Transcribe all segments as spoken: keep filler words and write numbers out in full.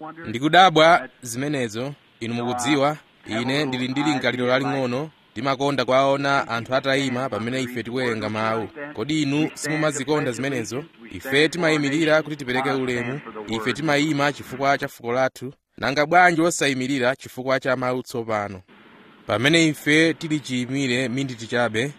Ndikudabwa zimenezo. Inu mukudziwa ine ndili ndi lingaliro laling'ono, ndimakonda kwaona anthu atayima pamene ife tikuwerenga mawu. Kodi inu simumazikonda zimenezo? Ife timayimirira kuti tipereke ulemu, ife timayima chifukwa cha fuko lathu, nanga bwanji osayimirira chifukwa cha mawu tsopano? Pamene ife tili chiyimire miniti chabe,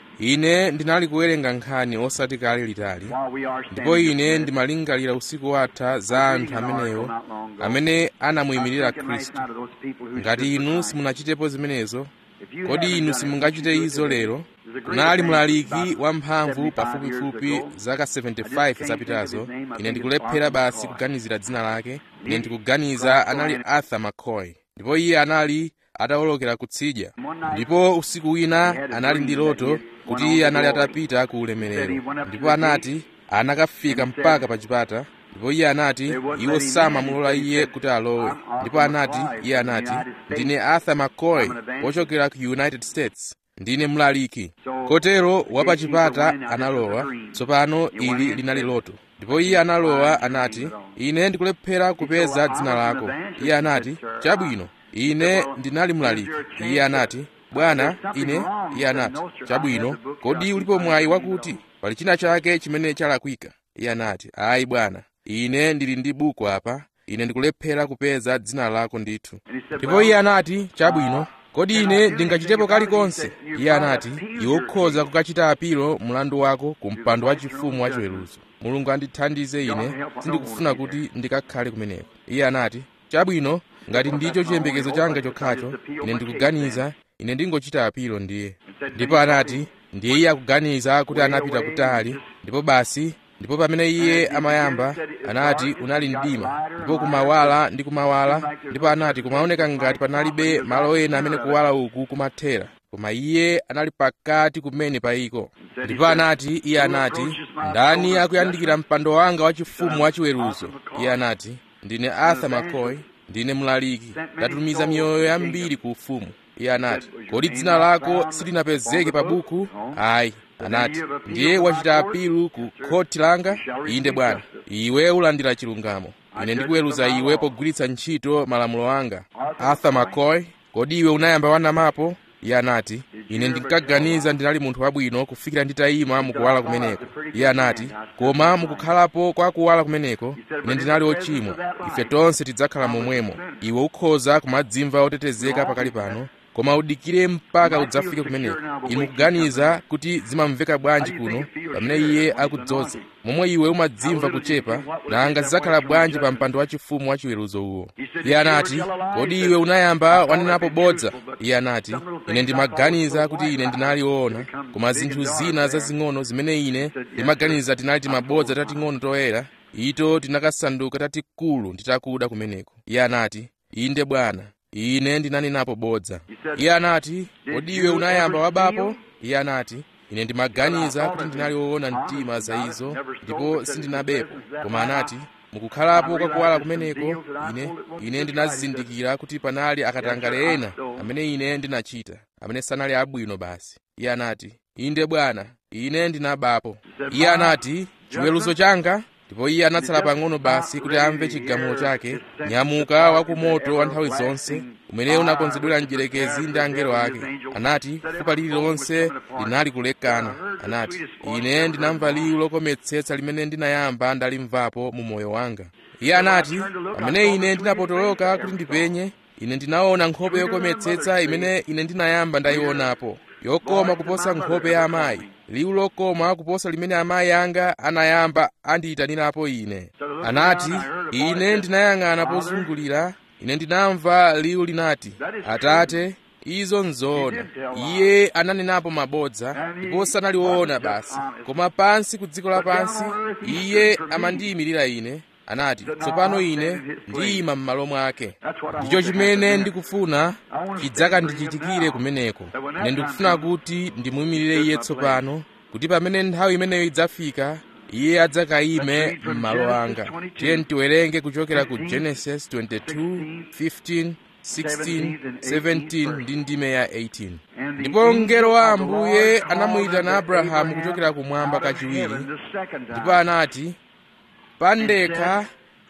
ine ndinali kuwerenga nkhani osati kale litali, ndipo ine ndimalingalira usiku watha za anthu amenewo amene anamuyimirira Khristu. Ngati inu simunachitepo zimenezo, kodi inu simungachite izo lero? Kunali mlaliki wamphamvu pafupifupi zaka seventy-five zapitazo, ine ndikulephera basi kuganizira dzina lake, ine ndikuganiza anali Arthur McCoy, ndipo iye anali atawolokera kutsidya, ndipo usiku wina anali ndi loto kuti iye anali atapita ku ulemerero, ndipo anati anakafika mpaka pa chipata, ndipo iye anati iwo samamulola iye kuti alowe, ndipo anati iye anati ndine Arthur McCoy wochokera ku United States, ndine mlaliki. Kotero wapachipata analowa. Tsopano ili linali loto, ndipo iye analowa anati ine ndikulephera kupeza dzina lako. Iye anati chabwino, ine ndinali mlaliki. Iye anati bwana ine. Iye anati chabwino, kodi ulipo mwayi wakuti pali china chake chimene chalakwika? Iye anati ayi bwana, ine ndili ndi buku apa, ine ndikulephera kupeza dzina lako ndithu. Ndipo iye anati chabwino, kodi ine ndingachitepo kalikonse? Iye anati iwe ukhoza kukachita apilo mlandu wako ku mpando wachifumu wachiweruzo. Mulungu andithandize, ine sindikufuna kuti ndikakhale kumeneko. Iye anati chabwino, ngati ndicho chiyembekezo changa chokhacho, ine ndikuganiza ine ndingochita apilo ndiye. Ndipo anati ndiye iye akuganiza kuti anapita kutali, ndipo basi ndipo pamene iye amayamba anati unali mdima, ndipo kumawala ndi kumawala, ndipo anati kumaoneka ngati panalibe malo ena amene kuwala uku kumathera, koma iye anali pakati kumene payiko. Ndipo anati iye anati ndani akuyandikira mpando wanga wachifumu wachiweruzo? Iye anati ndine Arthur McCoy, ndine mlaliki, ndatumiza miyoyo yambiri ku ufumu. Iye anati kodi dzina lako silinapezeke pa buku? Ayi. Anati ndiye wachita apilu ku khoti langa? Inde bwana. Iwe ulandira chilungamo, ine ndikuweruza iwe pogwiritsa ntchito malamulo anga. Arthur McCoy, kodi iwe unayamba wanamapo? Iye anati ine ndinkaganiza ndinali munthu wabwino kufikira nditayima mukuwala kumeneko. Iye anati koma mukukhalapo kwa kuwala kumeneko ine ndinali ochimwa. Ife tonse tidzakhala momwemo. Iwe ukhoza kumadzimva otetezeka pakali pano, koma udikire mpaka udzafike kumeneko. Inu kuganiza kuti zimamveka bwanji kuno pamene iye akudzoza, momwe iwe umadzimva kuchepa, nanga zidzakhala bwanji pa mpando wachifumu wachiweruzo uwo? Iye anati kodi iwe unayamba wanenapo bodza? Iye anati ine ndimaganiza kuti ine ndinali woona, koma zinthu zina zazing'ono zimene ine ndimaganiza tinali timabodza tating'ono toyera, ito tinakasanduka tatikulu nditakuda kumeneko. Iye anati inde bwana, ine ndinanenapo bodza. Iye anati kodi iwe unayamba wabapo? Iye anati ine ndimaganiza kuti ndinali woona mtima za izo, ndipo sindinabepo. Koma anati mukukhalapo kwa kuwala kumeneko ine ine ndinazindikira kuti panali akatangale ena amene ine ndinachita, amene sanali abwino basi. Iye anati inde bwana, ine ndinabapo. Iye anati chiweruzo changa. Ndipo iye anatsala pang'ono basi kuti amve chigamulo chake, nyamuka wakumoto wa nthawi zonse umene unakonzedwera mdierekezi ndi angelo ake. Anati fupa lililonse linali kulekana. Anati ine ndinamva liwu lokometsetsa limene ndinayamba ndalimvapo mu moyo wanga. Iye anati pamene ine ndinapotoloka kuti ndipenye, ine ndinaona nkhope yokometsetsa imene ine ndinayamba ndayionapo, yokoma kuposa nkhope ya amayi, liwu lokoma kuposa limene amayi anga anayamba andiyitanirapo ine. Anati ine ndinayang'ana pozungulira, ine ndinamva liwu linati Atate, izo nzoona. Iye ananenapo mabodza, ndipo sanaliwona basi, koma pansi ku dziko lapansi iye amandiyimirira ine. Anati tsopano ine ndiyima m'malo mwake. Ndicho chimene ndikufuna chidzakandichitikire kumeneko. Ine ndikufuna kuti ndimuyimirire iye tsopano, kuti pamene nthawi imeneyo idzafika iye adzakayime m'malo anga. Tiye tiwerenge kuchokera ku Genesis twenty-two, fifteen, sixteen, seventeen ndi ndime ya eighteen. Ndipo mngelo wa Ambuye anamuyitana Abrahamu kuchokera kumwamba kachiwiri, ndipo anati pandekha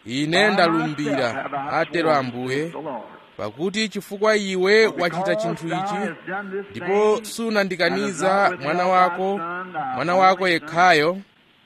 ine ndalumbira, atero Ambuye, pakuti chifukwa iwe wachita chinthu ichi, ndipo sunandikaniza mwana wako, mwana wako yekhayo,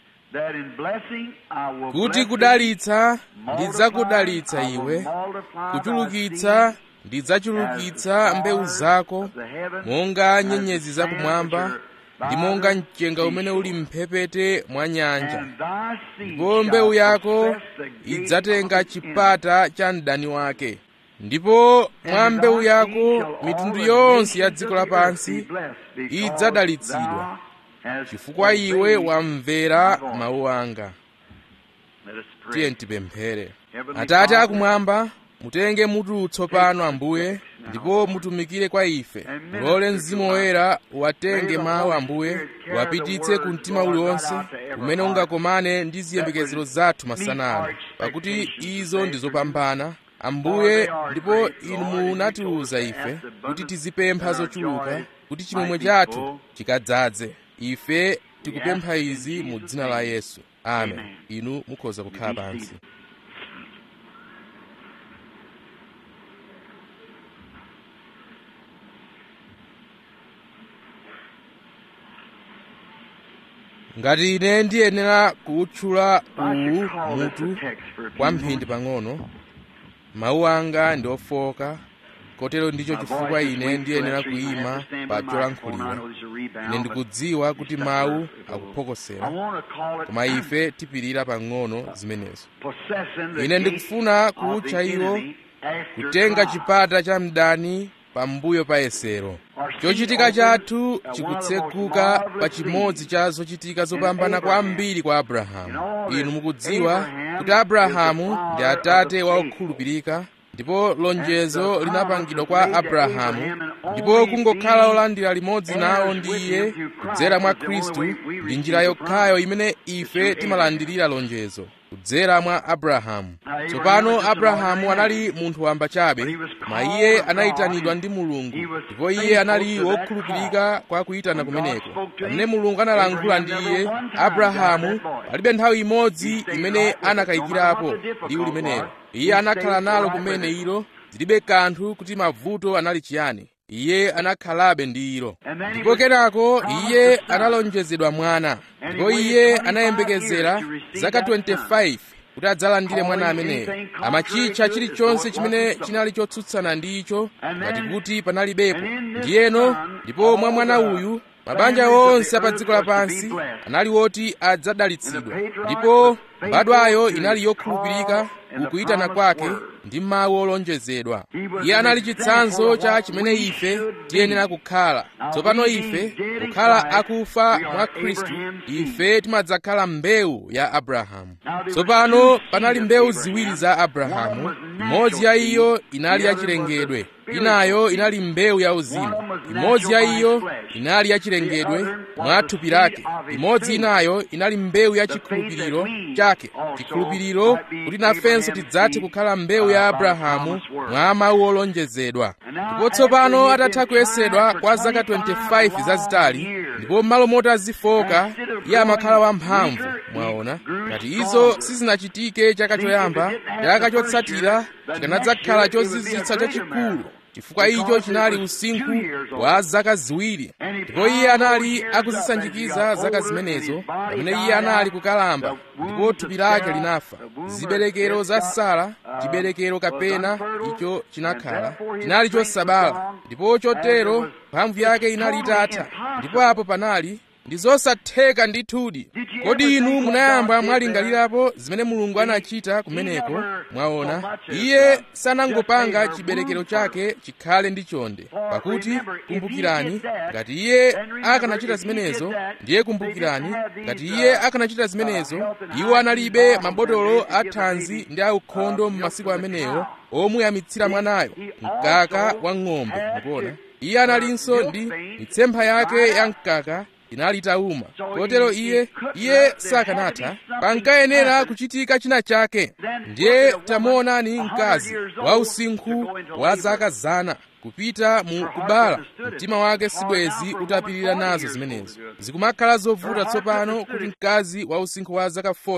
kuti kudalitsa ndidzakudalitsa iwe, kuchulukitsa ndidzachulukitsa mbewu zako monga nyenyezi zakumwamba ndi monga mchenga umene uli mphepete mwa nyanja. Ndipo mbewu yako idzatenga chipata cha mdani wake, ndipo mwa mbewu yako mitundu yonse ya dziko lapansi idzadalitsidwa, chifukwa iwe wamvera mawu anga. Tiye tipemphere. Atate akumwamba, mutenge mutu tsopano Ambuye, ndipo mutumikire kwa ife. Mulole Mzimu Woyera watenge mawu Ambuye, wapititse ku mtima uliwonse umene ungakomane ndi ziyembekezero zathu masana ano, pakuti izo ndizopambana Ambuye, ndipo inu munatiuza ife kuti tizipempha zochuluka kuti chimwemwe chathu chikadzaze. Ife tikupempha izi mu dzina la Yesu. Amen. Inu mukhoza kukhala pansi. Ngati ine ndiyenera kutchula uwu mutu kwa mphindi pang'ono, mawu anga ndi ofoka, kotero ndicho chifukwa ine ndiyenera kuyima pa cholankhulira. Ine ndikudziwa kuti mawu akuphokosera, koma ife tipirira pang'ono zimenezo. Ine ndikufuna kutcha iwo kutenga chipata cha mdani pambuyo pa yesero. Chochitika chathu chikutseguka pa chimodzi cha zochitika zopambana kwambiri kwa Abrahamu. Inu mukudziwa kuti Abrahamu ndi atate wa okhulupirika, ndipo lonjezo linapangidwa kwa Abrahamu, ndipo kungokhala olandira limodzi nawo ndi iye kudzera mwa Khristu ndi njira yokhayo imene ife timalandirira lonjezo, kudzera mwa Abrahamu. Tsopano Abrahamu anali munthu wamba chabe, koma iye anayitanidwa ndi Mulungu, ndipo iye anali wokhulupirika kwa kuyitana kumeneko. Pamene Mulungu analankhula ndi iye, Abrahamu palibe nthawi imodzi imene anakayikirapo liwu limenelo. Iye anakhala nalo kumene ilo, zilibe kanthu kuti mavuto anali chiyani. Iye anakhalabe ndi ilo. Ndipo kenako iye analonjezedwa mwana, ndipo iye anayembekezera zaka twenty-five kuti adzalandire mwana ameneyo. Amachitcha chilichonse chimene chinali chotsutsana ndi icho ngati kuti panalibepo. Ndiyeno, ndipo mwa mwana uyu mabanja onse pa dziko lapansi anali woti adzadalitsidwa, ndipo mbadwayo inali yokhulupirika ukuyitana kwake ndi mawu olonjezedwa. Iye anali chitsanzo cha chimene ife tiyenera kukhala. Tsopano ife kukhala akufa mwa Khristu, ife timadzakhala mbewu ya Abrahamu. Tsopano panali mbewu ziwiri za Abrahamu. Imodzi ya iyo inali yachilengedwe, inayo inali mbewu ya uzimu. Imodzi ya iyo inali yachilengedwe mwa thupi lake, imodzi inayo inali mbewu ya chikhulupiriro chake, chikhulupiriro kuti nafenso tidzathe kukhala mbewu ya Abrahamu mwa mawu olonjezedwa. Ndipo tsopano atatha kuyesedwa kwa zaka twenty-five zazitali, ndipo m'malo moti azifoka, iye amakhala wamphamvu. Mwaona, ngati izo sizinachitike chaka choyamba, chaka chotsatira chikanadzakhala chozizwitsa chachikulu, chifukwa icho chinali usinkhu wa zaka ziwiri. Ndipo iye anali akuzisanjikiza zaka zimenezo pamene iye anali kukalamba, ndipo thupi lake linafa. Ziberekero za Sara, chiberekero kapena icho chinakhala, chinali chosabala, ndipo chotero mphamvu yake inali itatha. Ndipo apo panali ndi zosatheka ndithudi. Kodi inu munayamba mwalingalirapo zimene Mulungu anachita kumeneko? Mwaona, iye sanangopanga chiberekero chake chikhale ndi chonde, pakuti kumbukirani, ngati iye akanachita zimenezo, ndiye kumbukirani, ngati iye akanachita zimenezo, iwo analibe mabotolo a thanzi ndi aukhondo m'masiku amenewo omuyamitsira mwanayo, mkaka wa ng'ombe. Mukuona, iye analinso ndi mitsempha yake ya mkaka inali itauma, kotero iye iye sakanatha. Pankayenera kuchitika china chake. Ndiye tamuonani mkazi wa usinkhu wa zaka zana kupita mu kubala, mtima wake sibwezi utapirira nazo zimenezo. Zikumakhala zovuta tsopano kuti mkazi wa usinkhu wa zaka forty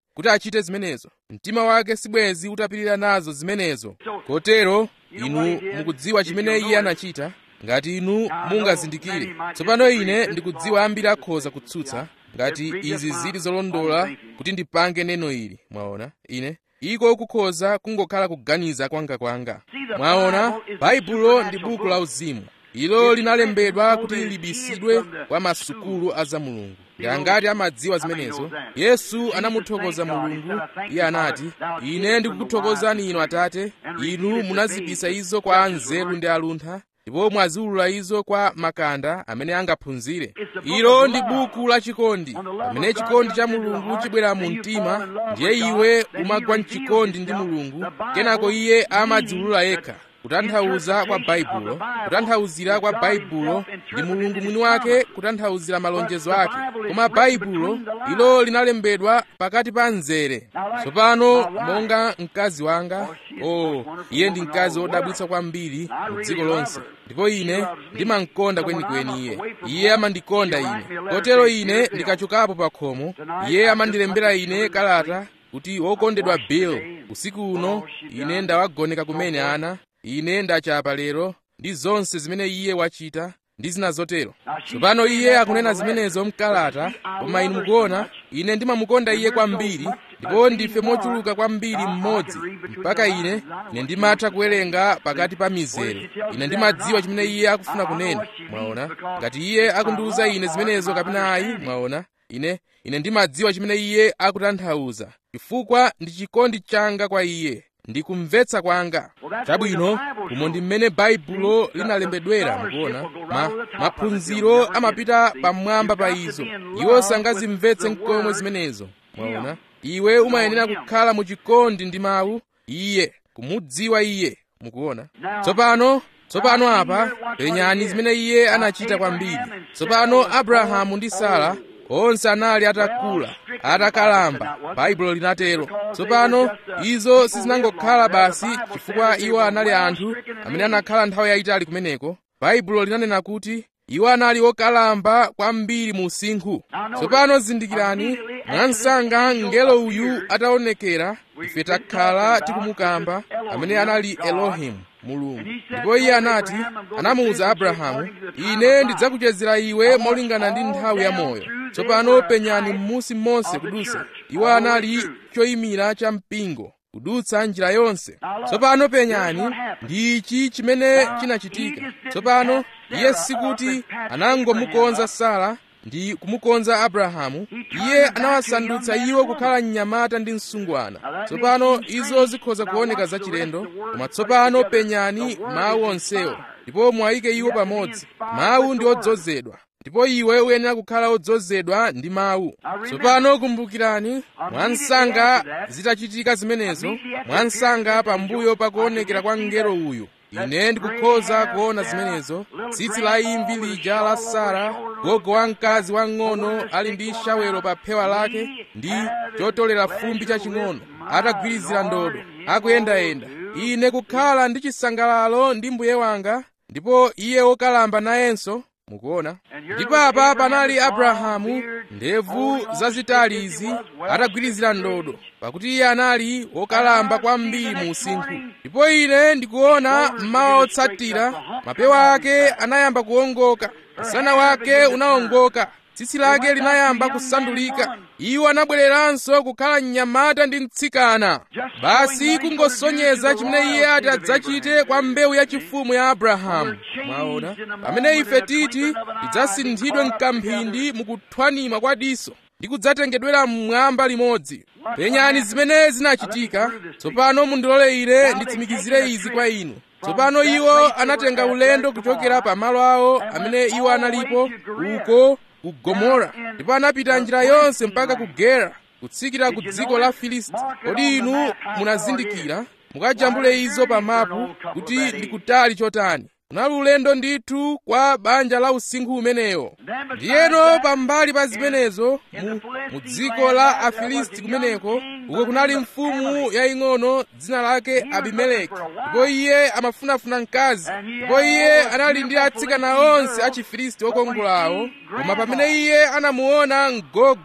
kuti achite zimenezo. Mtima wake sibwenzi utapirira nazo zimenezo. Kotero inu mukudziwa chimene iye anachita. Ngati inu mungazindikire, tsopano ine ndikudziwa ambiri akhoza kutsutsa ngati izi zili zolondola kuti ndipange neno ili. Mwaona, ine iko kukhoza kungokhala kuganiza kwanga kwanga. Mwaona, Baibulo ndi buku la uzimu. Ilo linalembedwa kuti libisidwe kwa masukulu a za Mulungu. Ngati amadziwa zimenezo, Yesu anamuthokoza Mulungu. Iye anati, ine ndikukuthokozani inu Atate, inu munazibisa izo kwa anzeru ndi aluntha, ndipo mwaziulula izo kwa makanda amene angaphunzire. Ilo ndi buku la chikondi. Pamene chikondi cha Mulungu chibwera mu mtima, ndiye iwe umagwa mchikondi ndi Mulungu, kenako iye amadziulula yekha. Kutanthauza kwa Baibulo, kutanthauzira kwa Baibulo ndi Mulungu mwini wake kutanthauzira malonjezo ake. Koma Baibulo ilo linalembedwa pakati pa nzere. Tsopano monga mkazi wanga, oh, iye ndi mkazi wodabwitsa kwambiri mu dziko lonse, ndipo ine ndimamkonda kwenikweni iye. Iye amandikonda ine. Kotero ine ndikachokapo pa khomo, iye amandilembera ine kalata kuti wokondedwa Bill, usiku uno ine ndawagoneka kumene ana, ine ndachapa lero, ndi zonse zimene iye wachita ndi zina zotero. Tsopano iye akunena zimenezo mkalata, koma inu mukuona, ine ndimamukonda iye kwambiri, ndipo ndife mochuluka kwambiri mmodzi, mpaka ine ine ndimatha kuwerenga pakati pa mizere. Ine ndimadziwa chimene iye akufuna kunena. Mwaona, ngati iye akundiuza ine zimenezo kapena ayi, mwaona, ine ine ndimadziwa chimene iye akutanthauza, chifukwa ndi chikondi changa kwa iye, ndi kumvetsa kwanga. Chabwino, umo ndi mmene Baibulo linalembedwera. Mukuona, ma, maphunziro amapita pamwamba pa izo. Iwo sangazimvetse nkomwe zimenezo. Mwaona, iwe umayenera kukhala mu chikondi ndi mawu, iye, kumudziwa iye. Mukuona, tsopano tsopano apa penyani zimene iye anachita kwambiri. Tsopano Abrahamu ndi Sara onse anali atakula, atakalamba, Baibulo linatero. Tsopano izo sizinangokhala basi chifukwa iwo anali anthu amene anakhala nthawi yayitali kumeneko. Baibulo linanena kuti iwo anali okalamba kwambiri mu usinkhu. Tsopano zindikirani, mwansanga mngelo uyu ataonekera, ife takhala tikumukamba, amene anali Elohimu, Mulungu. Ndipo iye anati, anamuwuza Abrahamu, ine ndidzakuchezera iwe molingana ndi nthawi ya moyo. Tsopano penyani m'munsi monse kudutsa. Iwo anali choyimira cha mpingo kudutsa njira yonse. Tsopano penyani ndi ichi chimene chinachitika. Tsopano iye sikuti anangomukonza Sara ndi kumukonza Abrahamu, iye anawasandutsa iwo kukhala mnyamata ndi msungwana. Tsopano izo zikhoza kuoneka zachilendo, koma tsopano penyani mawu onsewo ndipo mwayike iwo pamodzi. Mawu ndi odzozedwa, ndipo iwe uyenera kukhala odzozedwa ndi mawu. Tsopano kumbukirani, mwansanga zitachitika zimenezo, mwansanga pambuyo pakuonekera kwa mngelo uyu, ine ndikukhoza kuona zimenezo, tsitsi la imvi lija la Sara, gogo wa mkazi wang'ono ali ndi shawero pa phewa lake ndi chotolera fumbi chaching'ono, atagwirizira ndodo, akuyendayenda. Ine kukhala ndi chisangalalo ndi mbuye wanga, ndipo iye wokalamba nayenso. Mukuona, ndipo apa panali Abrahamu, ndevu zazitali izi, atagwirizira ndodo, pakuti iye anali wokalamba kwambiri mu usinkhu. Ndipo ine ndikuona mmawa otsatira, mapewa ake anayamba kuongoka, msana wake unawongoka, tsitsi lake linayamba kusandulika. Iwo anabwereranso kukhala mnyamata ndi mtsikana. Basi kungosonyeza chimene iye ati adzachite kwa mbewu yachifumu ya Abrahamu. Mwaona, pamene ife titi tidzasinthidwe mkamphindi mukuthwanima kwa diso ndi kudzatengedwera mmwamba limodzi. Penyani zimene zinachitika. Tsopano mundilole ine nditsimikizire izi kwa inu. Tsopano iwo anatenga ulendo kuchokera pa malo awo amene iwo analipo uko ku Gomora, ndipo anapita njira yonse mpaka ku Gera, kutsikira ku dziko la Filisti. Kodi inu munazindikira? Mukajambule izo pa mapu kuti ndikutali chotani. Unali ulendo ndithu kwa banja la usinkhu umenewo. Ndiyeno pambali pa zimenezo, mu, mu dziko la Afilisti kumeneko, uko kunali mfumu yaying'ono dzina lake Abimeleki, ndipo iye amafunafuna mkazi, ndipo iye anali ndi atsikana onse a Chifilisti okongolawo. Koma pamene iye anamuona mgogo,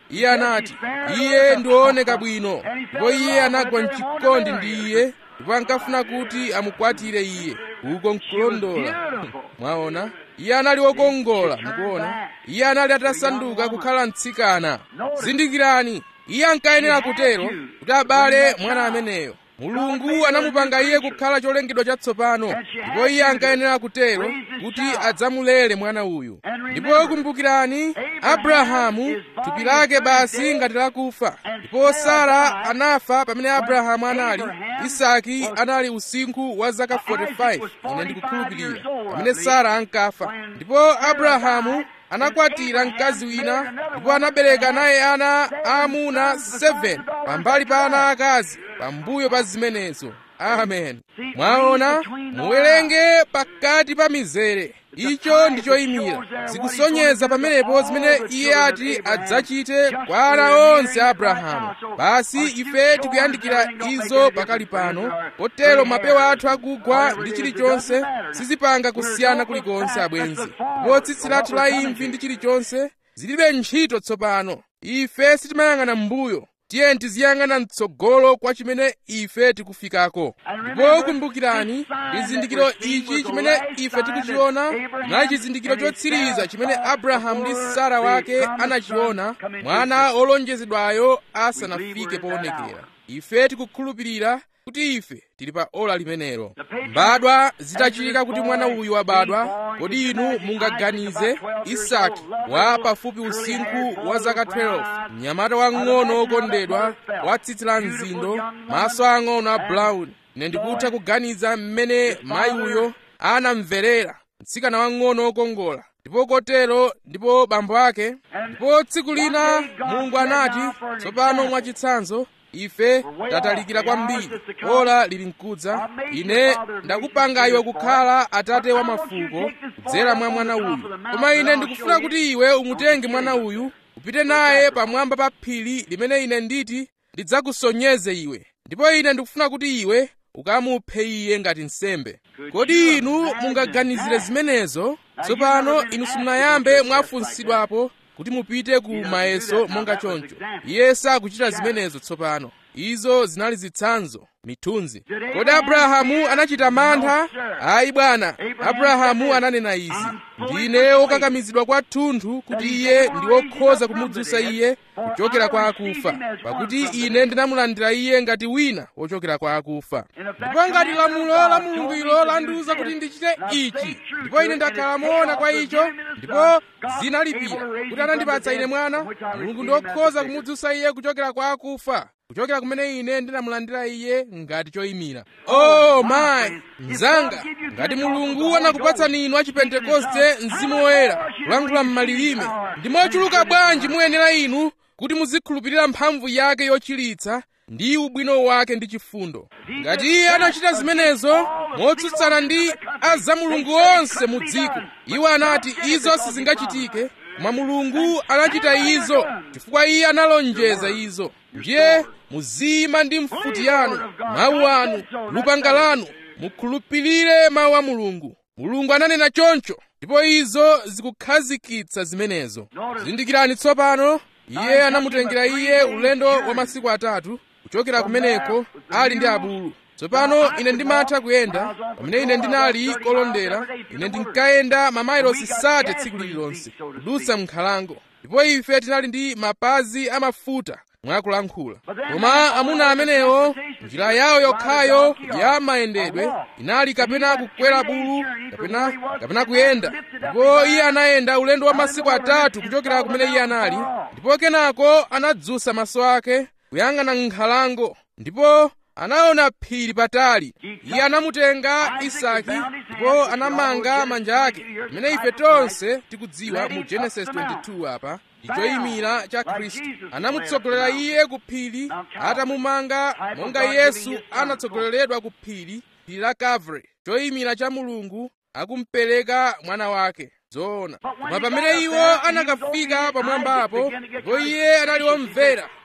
Iye anati, iye ndiwooneka bwino, ndipo iye anagwa mchikondi ndi iye, ndipo ankafuna kuti amukwatire iye. Uko nkulondola. Mwaona? Iye anali wokongola, mukuona? Iye anali atasanduka kukhala mtsikana. Zindikirani, iye ankayenera kutero kuti abale mwana ameneyo. Mulungu anamupanga iye kukhala cholengedwa chatsopano, ndipo iye ankayenera kutero kuti adzamulere mwana uyu. Ndipo kumbukirani, Abrahamu thupi lake basi ngati lakufa, ndipo Sara anafa pamene Abrahamu anali. Isaki anali usinkhu wa zaka forty-five, ine ndikukhulupirira, pamene Sara ankafa. Ndipo Abrahamu anakwatira mkazi wina, ndipo anabereka naye ana aamuna seven pambali pa ana akazi pambuyo pa zimenezo. Amen. Mwaona, muwerenge pakati pa mizere. Icho ndichoyimira. Zikusonyeza pamenepo zimene iye ati adzachite kwa ana onse a Abrahamu. Basi ife tikuyandikira izo pakali pano, potero mapewa athu akugwa ndi chilichonse sizipanga kusiyana kulikonse abwenzi. Ndipo tsitsi lathu la imvi ndi chilichonse zilibe ntchito tsopano. Ife sitimayang'ana m'mbuyo, tiye tiziyang'ana mtsogolo kwa chimene ife tikufikako. Ndipo kumbukirani, chizindikiro ichi chimene ife tikuchiona na chizindikiro chotsiriza chimene Abrahamu ndi Sara wake anachiona, mwana olonjezedwayo asanafike poonekera. Ife tikukhulupirira kuti ife tili pa ola limenelo. Mbadwa zitachitika kuti mwana uyu wabadwa, kodi inu mungaganize Isaki wa pafupi usinkhu wa zaka twelve, mnyamata wang'ono wokondedwa wa tsitsi la mzindo, maso ang'ono a brown. Ine ndikutha kuganiza mmene mayi uyo anamverera, mtsikana wang'ono wokongola. Ndipo kotero ndipo bambo ake. Ndipo tsiku lina Mulungu anati, tsopano mwachitsanzo ife tatalikira kwambiri, ola lili mkudza. Ine ndakupanga iwe kukhala atate wa mafuko kudzera mwa mwana uyu, koma ine ndikufuna kuti iwe umutenge mwana uyu upite naye pamwamba pa phiri limene ine nditi ndidzakusonyeze iwe, ndipo ine ndikufuna kuti iwe ukamuphe iye ngati nsembe. Kodi inu mungaganizire zimenezo? Tsopano inu simunayambe mwafunsidwapo kuti mupite ku mayeso monga choncho. Iye sakuchita zimenezo tsopano. Izo zinali zitsanzo, mithunzi. Kodi Abrahamu anachita mantha? Ayi bwana. Abrahamu ananena izi, ndine wokakamizidwa kwathunthu kuti iye ndi wokhoza kumudzutsa iye kuchokera kwa akufa, pakuti ine ndinamulandira iye ngati wina wochokera kwa akufa. Ndipo ngati lamulo la Mulungu ilo landiwuza kuti ndichite ichi, ndipo ine ndakhala moona kwa icho, ndipo zinalipira kuti anandipatsa ine mwana, Mulungu ndi wokhoza kumudzutsa iye kuchokera kwa akufa, kuchokera kumene ine ndinamulandira iye ngati choyimira. Oh my mzanga, ngati Mulungu anakupatsani inu achipentekoste mzimu woyera kulankhula m'malilime, ndi mochuluka bwanji muyenera inu kuti muzikhulupirira mphamvu yake yochiritsa ndi ubwino wake ndi chifundo. Ngati iye anachita zimenezo motsutsana ndi azamulungu onse mu dziko, iwo anati izo sizingachitike, koma Mulungu anachita izo chifukwa iye analonjeza izo. Ndiye muzima ndi mfuti yanu, mawu anu, lupanga lanu, mukhulupirire mawu a Mulungu. Mulungu ananena choncho, ndipo izo zikukhazikitsa zimenezo. Zindikirani tsopano, iye anamutengera iye ulendo wa masiku atatu kuchokera kumeneko ali ndi abulu. Tsopano ine ndimatha kuyenda, pamene ine ndinali kolondera, ine ndinkayenda mamayilosi sate tsiku lililonse kudutsa m'nkhalango, ndipo ife tinali ndi mapazi amafuta mwakulankhula. Koma amuna amenewo njira yawo yokhayo ya mayendedwe inali kapena kukwera bulu kapena kapena kuyenda. Ndipo iye anayenda ulendo wa masiku atatu kuchokera kumene iye anali, ndipo kenako anadzutsa maso ake kuyang'ana nkhalango, ndipo anaona phiri patali. Iye anamutenga Isaki ndipo anamanga manja ake, imene ife tonse tikudziwa mu Genesis twenty-two apa choyimira cha Khristu. Anamutsogolera iye ku phiri atamumanga monga Yesu anatsogoleredwa ku phiri, phiri la Calvary, choyimira cha Mulungu akumpereka mwana wake. Zoona. Koma pamene iwo anakafika pamwambapo, ndipo iye anali womvera,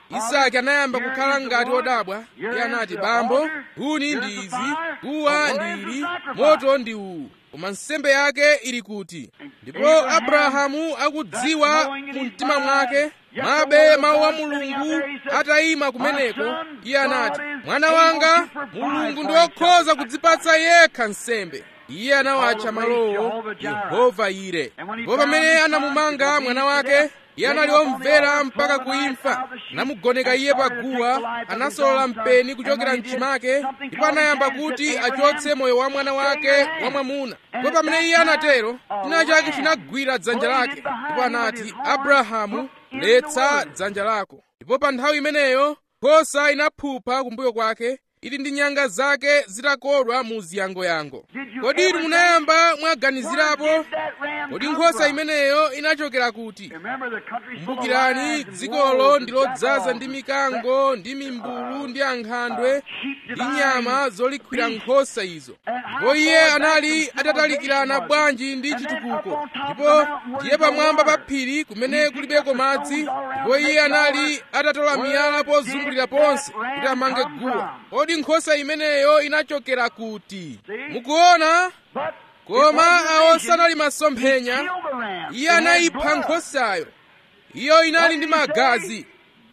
Isake anayamba kukhala ngati wodabwa. Iye anati, bambo, nkhuni ndi izi, guwa ndi ili, moto ndi uwu, koma nsembe yake ili kuti? Ndipo Abrahamu akudziwa mu mtima mwake, mabe mawu a Mulungu atayima kumeneko, iye anati, mwana wanga, Mulungu ndi wokhoza kudzipatsa yekha nsembe. Iye anawatcha malowo Yehova Yire. Ndipo pamene anamumanga mwana wake, iye anali womvera mpaka kuimfa. Anamugoneka iye pa guwa, anasolola mpeni kuchokera mchimake, ndipo anayamba kuti achotse moyo wa mwana wake wamwamuna. Ndipo pamene iye anatero, china chake chinagwira dzanja lake, ndipo anati, Abrahamu, letsa dzanja lako. Ndipo pa nthawi imeneyo nkhosa inaphupha kumbuyo kwake, ili ndi nyanga zake zitakodwa mu ziyangoyango. Kodi inu munayamba mwaganizirapo, kodi nkhosa imeneyo inachokera kuti? Kumbukirani, dzikolo ndi lodzaza ndi mikango ndi mimbulu ndi ankhandwe ndi nyama zolikwira nkhosa izo. Ndipo iye anali atatalikirana bwanji ndi chitukuko, ndipo ndiye pamwamba pa phiri kumene kulibeko madzi, ndipo iye anali atatola miyala pozungulira ponse kuti amange guwa. Kodi nkhosa imeneyo inachokera kuti? Mukuona? Koma awo sanali masomphenya. Iye anayipha nkhosayo. Iyo inali ndi magazi.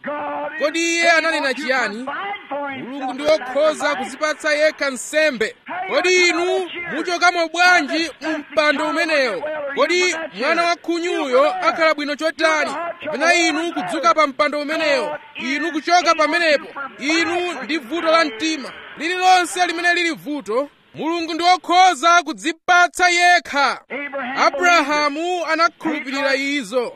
Kodi iye ananena chiyani? Mulungu ndi wokhoza kuzipatsa yekha nsembe. Kodi inu muchokamo bwanji mu mpando umenewo? Kodi mwana wa khunyuyo akhala bwino chotani? Kapena inu kudzuka pa mpando umenewo, inu kuchoka pamenepo, inu ndi vuto la mtima. Lililonse limene lili vuto, Mulungu ndi wokhoza kudzipatsa yekha. Abrahamu anakhulupirira izo.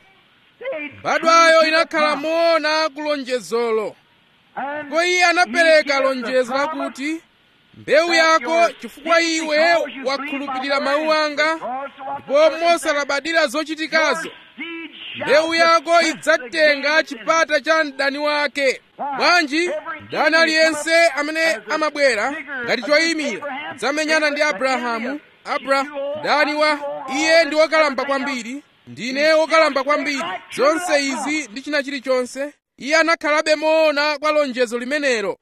Mbadwayo inakhala moona kulonjezolo. Ndipo iye anapereka lonjezo lakuti, mbewu yako, chifukwa iwe wakhulupirira mawu anga, ndipo mosalabadira zochitikazo, mbewu yako idzatenga chipata cha mdani wake. Bwanji, mdani aliyense amene amabwera ngati choyimira adzamenyana ndi Abrahamu. Abra, mdani wa iye ndi wokalamba kwambiri, ndine wokalamba kwambiri. Zonse izi ndi china chilichonse, iye anakhalabe moona kwa lonjezo limenelo.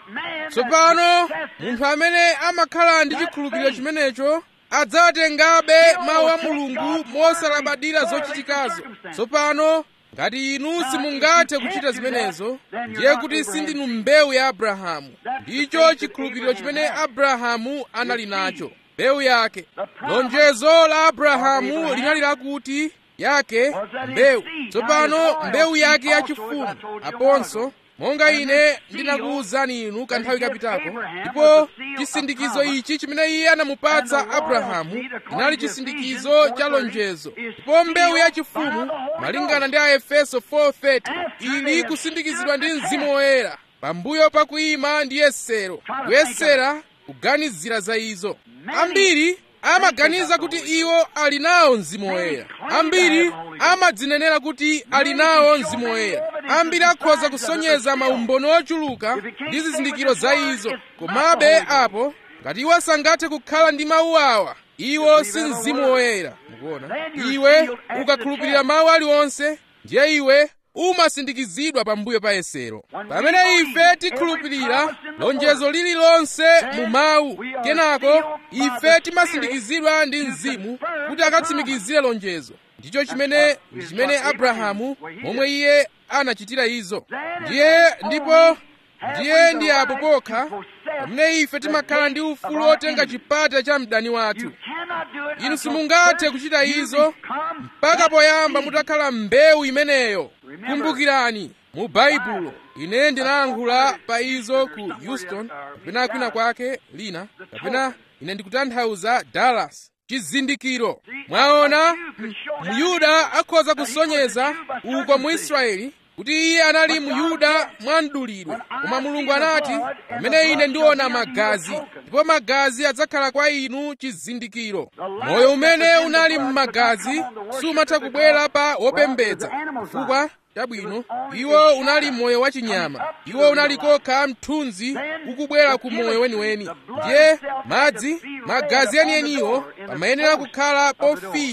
Tsopano munthu amene amakhala ndi chikhulupiriro chimenecho adzawatengabe mawu a Mulungu mosalabadira zochitikazo. Tsopano ngati inu simungathe kuchita zimenezo, ndiye kuti sindinu mbewu ya Abrahamu. Ndicho chikhulupiriro chimene Abrahamu anali nacho, mbewu yake. Lonjezo la Abrahamu linali lakuti yake mbewu. Tsopano mbewu yake yachifumu aponso, monga ine ndinakuwuzani inu kanthawi kapitako. Ndipo chisindikizo ichi chimene iye anamupatsa Abrahamu inali chisindikizo cha lonjezo. Ndipo mbewu yachifumu, malingana ndi a Efeso four thirty, ili kusindikizidwa ndi Mzimu Woyera pambuyo pakuyima ndi yesero, kuyesera kuganizira za izo. Ambiri amaganiza kuti iwo ali nawo Mzimu Woyera. Ambiri amadzinenera kuti ali nawo Mzimu Woyera. Ambiri akhoza kusonyeza maumboni ochuluka ndi zizindikiro za izo. Komabe apo, ngati iwo sangathe kukhala ndi mawu awa, iwo si Mzimu Woyera. Mukuona? Iwe ukakhulupirira mawu aliwonse, ndiye iwe umasindikizidwa pambuyo pa yesero. Pamene ife tikhulupirira lonjezo lililonse mu mawu, kenako ife timasindikizidwa ndi Mzimu kuti akatsimikizire lonjezo. Ndicho chimene ndi chimene Abrahamu, momwe iye anachitira izo. Ndiye ndipo ndiye ndi apo pokha pamene ife timakhala ndi ufulu otenga chipata cha mdani wathu. Inu simungathe kuchita izo mpaka poyamba mutakhala mbewu imeneyo. Kumbukirani, mu Baibulo, ine ndinayankhula pa izo ku Houston, kapena kwina kwake lina, kapena ine ndikutanthauza Dallas. Chizindikiro. Mwaona, Myuda akhoza kusonyeza uko mu Israeli kuti iye anali Myuda mwamdulidwe, koma Mulungu anati, pamene ine ndiona magazi, ndipo magazi adzakhala kwa inu chizindikiro. Moyo umene unali m'magazi sumatha kubwera pa wopembedza, chifukwa chabwino iwo unali moyo wachinyama. Iwo unali kokha mthunzi ukubwera ku moyo weniweni. Ndiye madzi, magazi enieniwo pamayenera kukhala pofira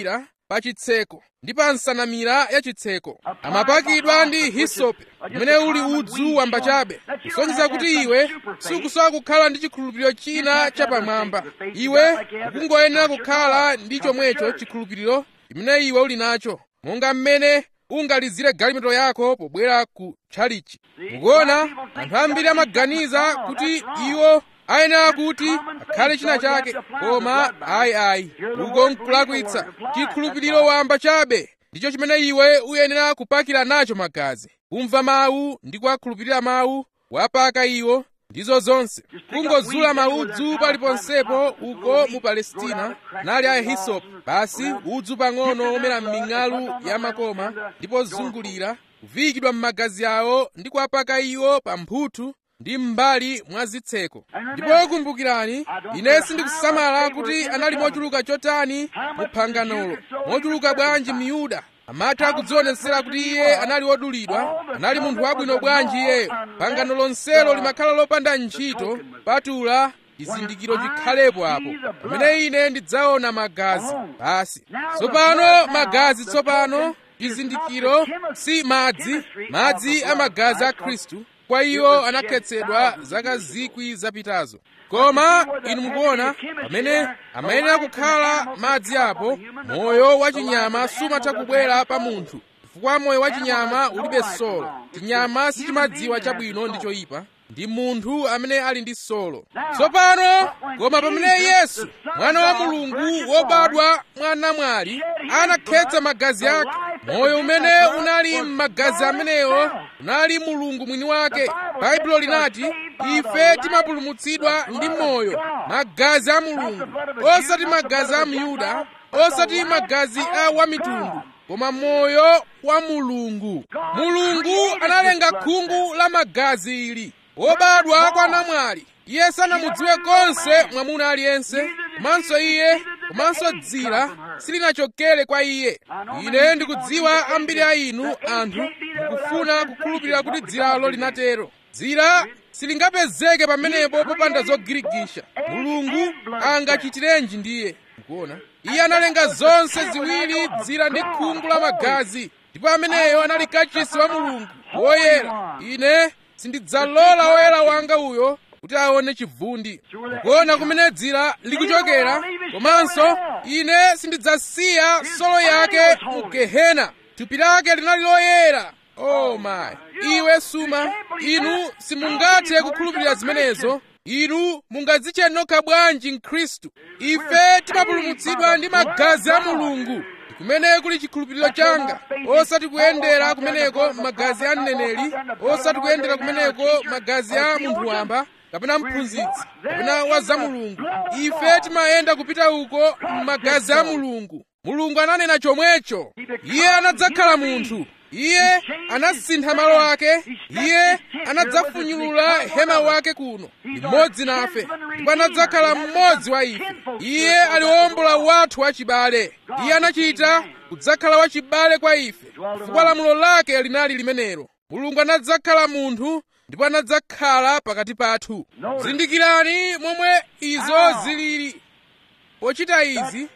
pa chitseko ndi pa nsanamira ya chitseko. Amapakidwa ndi hisope umene uli udzu wamba chabe, kusonyeza kuti iwe sukusowa kukhala ndi chikhulupiriro china chapamwamba. Iwe ukungoyenera kukhala ndi chomwecho chikhulupiriro chimene iwe uli nacho, monga mmene ungalizire galimoto yako pobwera ku tchalichi. Mukuona, anthu ambiri amaganiza kuti iwo ayenera kuti akhale china chake, koma ayi ayi, uko nkulakwitsa. Chikhulupiriro wamba chabe ndicho chimene iwe uyenera kupakira nacho magazi, kumva mawu ndi kuwakhulupirira mawu, wapaka iwo ndizo zonse. Kungozula maudzu paliponsepo uko mu Palestina nali a hisope, basi udzu pang'ono omera m'ming'alu ya makoma, ndipo zungulira kuviyikidwa m'magazi awo ndi kuwapaka iwo pa mphuthu ndi m'mbali mwa zitseko. Ndipo kumbukirani, ine sindikusamala kuti anali mochuluka chotani mu phanganolo, mochuluka bwanji Myuda amatha kudzionetsera kuti iye anali wodulidwa, anali munthu wabwino bwanji iyeyo. Phangano lonselo limakhala lopanda ntchito patula chizindikiro chikhalepo apo pamene ine ndidzaona magazi basi. Tsopano magazi, tsopano chizindikiro si madzi, madzi amagazi a Khristu kwa iwo anakhetsedwa zaka zikwi zapitazo. Koma inu mukuona, pamene amayenera kukhala madzi apo, moyo wachinyama sumatha kubwera pa munthu, chifukwa moyo wachinyama ulibe solo. Chinyama sichimadziwa chabwino ndi choyipa, ndi munthu amene ali ndi solo. Tsopano koma pamene Yesu, mwana wa Mulungu wobadwa mwa namwali, anakhetsa magazi ake, moyo umene unali m'magazi amenewo unali Mulungu mwini wake. Baibulo linati ife timapulumutsidwa ndi moyo, magazi a Mulungu, osati magazi a Myuda, osati magazi a wamitundu, koma moyo wa Mulungu. Mulungu analenga khungu la magazi ili, wobadwa kwa namwali. Iye sanamudziwe konse mwamuna aliyense, komanso iye komanso dzira silinachokere kwa iye. Ine ndikudziwa ambiri a inu anthu mukufuna kukhulupirira kuti dziralo linatero. Dzira silingapezeke pamenepo popanda zogirigisha. Mulungu angachitirenji ndiye? Mukuona, iye analenga zonse ziwiri, dzira ndi khungu la magazi, ndipo ameneyo anali kachisi wa Mulungu woyera. Ine sindidzalola woyera wanga uyo kuti aone chivundi. Mukuona kumene dzira likuchokera, komanso ine sindidzasiya solo yake mu Gehena. Thupi lake linali loyera. Oh my, iwe suma, inu simungathe kukhulupirira zimenezo. Inu mungadzitche nokha bwanji Mkhristu? Ife timapulumutsidwa ndi magazi a Mulungu. Kumene kuli chikhulupiriro changa, osati kuyendera kumeneko magazi a mneneri, osati kuyendera kumeneko magazi a munthu wamba kapena mphunzitsi kapena wa za Mulungu. Ife timayenda kupita uko m'magazi a Mulungu. Mulungu ananena chomwecho. Iye anadzakhala munthu. Iye anasintha malo ake. Iye anadzafunyulula hema wake kuno mmodzi nafe, ndipo anadzakhala mmodzi wa ife. Iye ali wombola wathu wachibale. Iye anachita kudzakhala wachibale kwa ife, chifukwa lamulo lake linali limenelo. Mulungu anadzakhala munthu ndipo anadzakhala pakati pathu. Zindikirani momwe izo zilili. Pochita izi,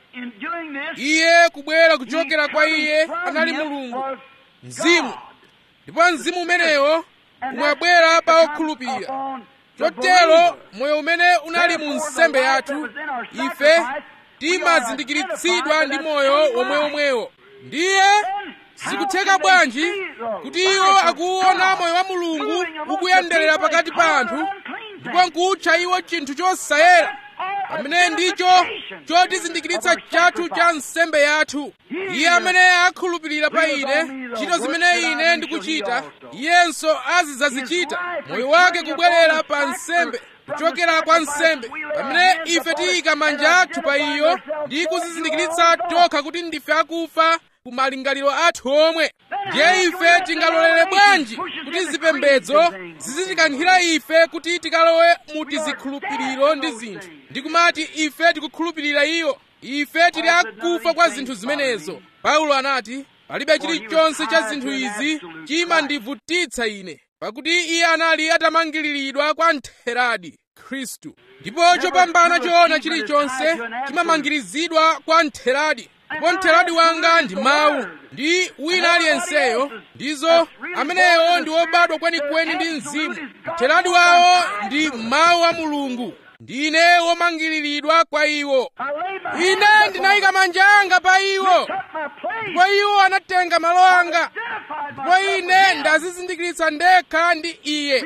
iye kubwera kuchokera kwa iye anali Mulungu, Mzimu, ndipo mzimu umenewo umabwera pa okhulupirira. Chotero moyo umene unali mu nsembe yathu, ife timazindikiritsidwa ndi moyo womweomwewo. Ndiye zikutheka bwanji kuti iwo akuona moyo wa Mulungu ukuyenderera pakati pa anthu ndipo nkutcha iwo chinthu chosayera, pamene ndicho chotizindikiritsa chathu cha nsembe yathu. Iye amene akhulupirira pa ine, ntchito zimene ine ndikuchita, iyenso azidzazichita, moyo wake kubwerera pa nsembe, kuchokera kwa nsembe. Pamene ife tiyika manja athu pa iyo ndi kuzizindikiritsa tokha kuti ndife akufa ku malingaliro athu omwe, ndiye ife tingalolere bwanji kuti zipembedzo zizitikankhira ife kuti tikalowe mu tizikhulupiriro ndi zinthu, ndi kumati ife tikukhulupirira iyo? Ife tili akufa kwa zinthu zimenezo. Paulo anati palibe chilichonse cha zinthu izi chimandivutitsa ine, pakuti iye anali atamangiriridwa kwa ntheradi Khristu. Ndipo chopambana choona chilichonse chimamangirizidwa kwa ntheradi. ndipo mtheradi wanga ndi mawu, ndi wina aliyenseyo ndizo ameneyo ndi wobadwa kwenikweni ndi Mzimu. Mtheradi wawo ndi mawu a Mulungu. Ndine womangiriridwa kwa iwo. Ine ndinayika manja anga pa iwo, ndipo iwo anatenga malo anga, ndipo ine ndazizindikiritsa ndekha ndi Iye.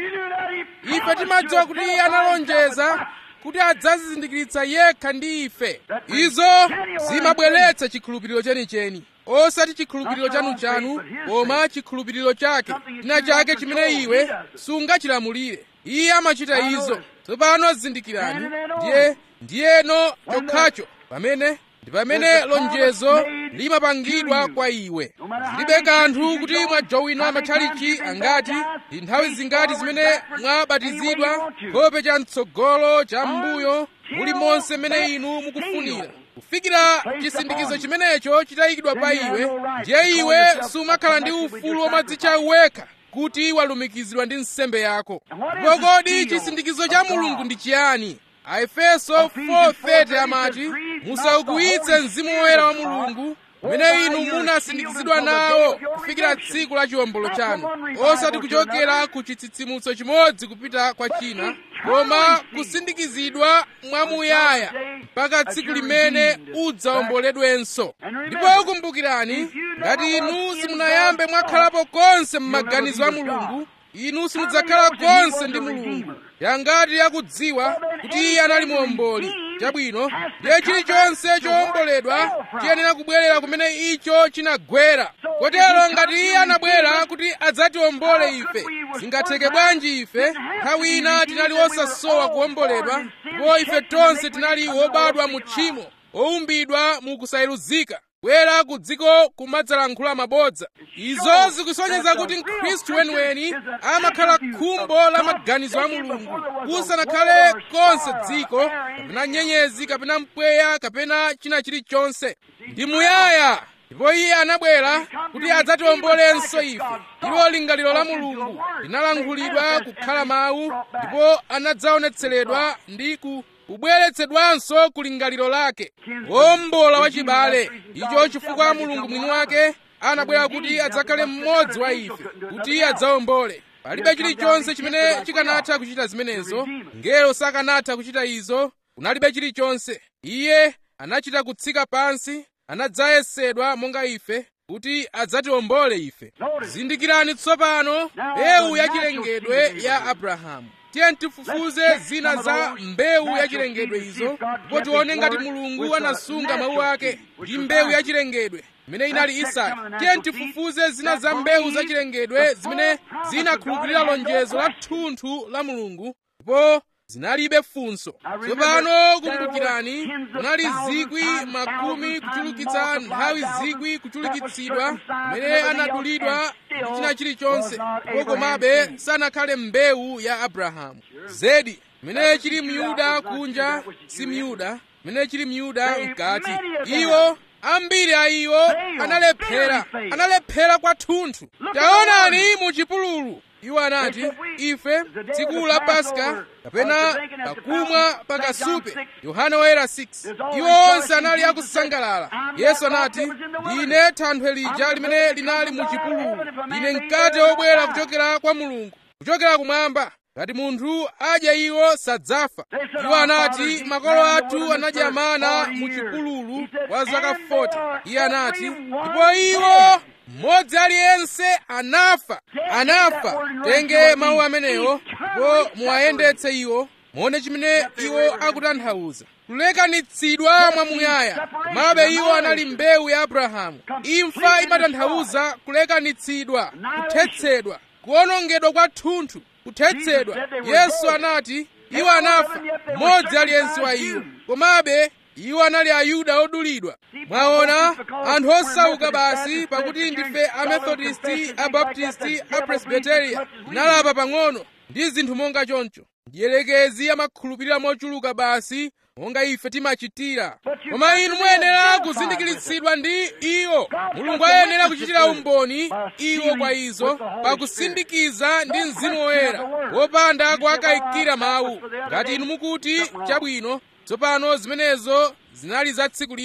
Ife timadziwa kuti Iye analonjeza kuti adzazizindikiritsa yekha ndi ife. Izo zimabweretsa chikhulupiriro chenicheni, osati chikhulupiriro chanuchanu, koma chikhulupiriro chake, china chake chimene iwe sungachilamulire. Iye amachita izo. Tsopano zindikirani, ndiye ndiyeno chokhacho pamene ndi pamene lonjezo limapangidwa kwa iwe. Zilibe kanthu kuti mwajowina matchalichi angati, ndi nthawi zingati zimene mwabatizidwa, nkhope cha mtsogolo cha mbuyo, muli monse mmene inu mukufunira, kufikira chisindikizo chimenecho chitayikidwa pa iwe, ndiye iwe sumakhala ndi ufulu womadzitcha wekha kuti walumikizidwa ndi nsembe yako. Ndipo kodi chisindikizo cha Mulungu ndi chiyani? Aefeso four thirty amati, musaukwiyitse Mzimu Woyera wa Mulungu umene inu munasindikizidwa nawo kufikira tsiku la chiwombolo chanu, osati kuchokera ku chitsitsimutso chimodzi kupita kwa china, koma kusindikizidwa mwamuyaya mpaka tsiku limene udzawomboledwenso. Ndipo kumbukirani, ngati inu simunayambe mwakhalapo konse m'maganizo a Mulungu, inu simudzakhala konse ndi Mulungu. Yangati yakudziwa kuti Iye anali muomboli, chabwino, ndiye chilichonse chowomboledwa chiyenera kubwerera kumene icho chinagwera. Kotero ngati Iye anabwera kuti adzatiwombole ife, singatheke bwanji ife nthawi ina tinali osasowa kuwomboledwa, ndipo ife tonse tinali wobadwa mu tchimo, owumbidwa mu kusayeruzika, bwera ku dziko kumadzalankhula mabodza. Izo zikusonyeza kuti Mkhristu weniweni amakhala khumbo la maganizo a Mulungu, kusanakhale konse dziko kapena nyenyezi kapena mpweya kapena china chilichonse. Ndi muyaya. Ndipo Iye anabwera kuti adzatiwombolenso ife. Ilo lingaliro la Mulungu linalankhulidwa kukhala mawu, ndipo anadzaonetseredwa ndi ku kubweretsedwanso ku lingaliro lake. Wombola wachibale, icho chifukwa Mulungu mwini wake anabwera kuti adzakhale mmodzi wa ife, kuti adzawombole. Palibe chilichonse chimene chikanatha kuchita zimenezo. Ngelo sakanatha kuchita izo. Kunalibe chilichonse. Iye anachita kutsika pansi, anadzayesedwa monga ife kuti adzatiwombole ife. Zindikirani tsopano mbewu yachilengedwe ya Abrahamu. Tiye tifufuze zina za mbewu yachilengedwe izo, ndipo tione ngati Mulungu anasunga mawu ake ndi mbewu yachilengedwe imene inali Isaki. Tiye tifufuze zina za mbewu zachilengedwe zimene zinakhulupirira lonjezo la thunthu la Mulungu, ndipo zinalibe funso. Tsopano kumbukirani, kunali zikwi makumi kuchulukitsa nthawi zikwi kuchulukitsidwa imene anadulidwa ndi china chilichonse, ndipo komabe sanakhale mbewu ya Abrahamu. Zedi, imene chili Myuda kunja si Myuda, imene chili Myuda mkati. Iwo ambiri a iwo analephera, analephera kwathunthu. Taonani mu chipululu, iwo anati, ife tsiku la Paska kapena pakumwa pakasupe, Yohane Woyera six. Iwo onse anali akusangalala. Yesu anati, ndine thanthwe lija limene linali mu chipululu, ndine mkate wobwera kuchokera kwa Mulungu, kuchokera kumwamba. Ngati munthu adya iwo sadzafa. Iwo anati, makolo athu anadya mana mu chipululu kwa zaka forty. Iye anati, ndipo iwo mmodzi aliyense anafa. Anafa. Tenge mawu amenewo ndipo muwayendetse iwo, muone chimene iwo akutanthauza. Kulekanitsidwa mwamuyaya. Komabe iwo anali mbewu ya Abrahamu. Imfa imatanthauza kulekanitsidwa, kuthetsedwa, kuwonongedwa kwathunthu, kuthetsedwa. Yesu anati iwo anafa, mmodzi aliyense wa iwo. Komabe iwo anali Ayuda odulidwa. Mwaona, anthu osauka basi, pakuti ndife Amethodisti, Abaptisti, Apresbiteria, tinalapa pang'ono ndi zinthu monga choncho. Mdierekezi amakhulupirira mochuluka basi monga ife timachitira. Koma inu muyenera kuzindikiritsidwa ndi iwo. Mulungu ayenera kuchitira umboni iwo kwa izo, pakusindikiza ndi Mzimu Woyera, wopanda kuwakayikira mawu. Ngati inu mukuti, chabwino, tsopano zimenezo zinali za tsiku lina,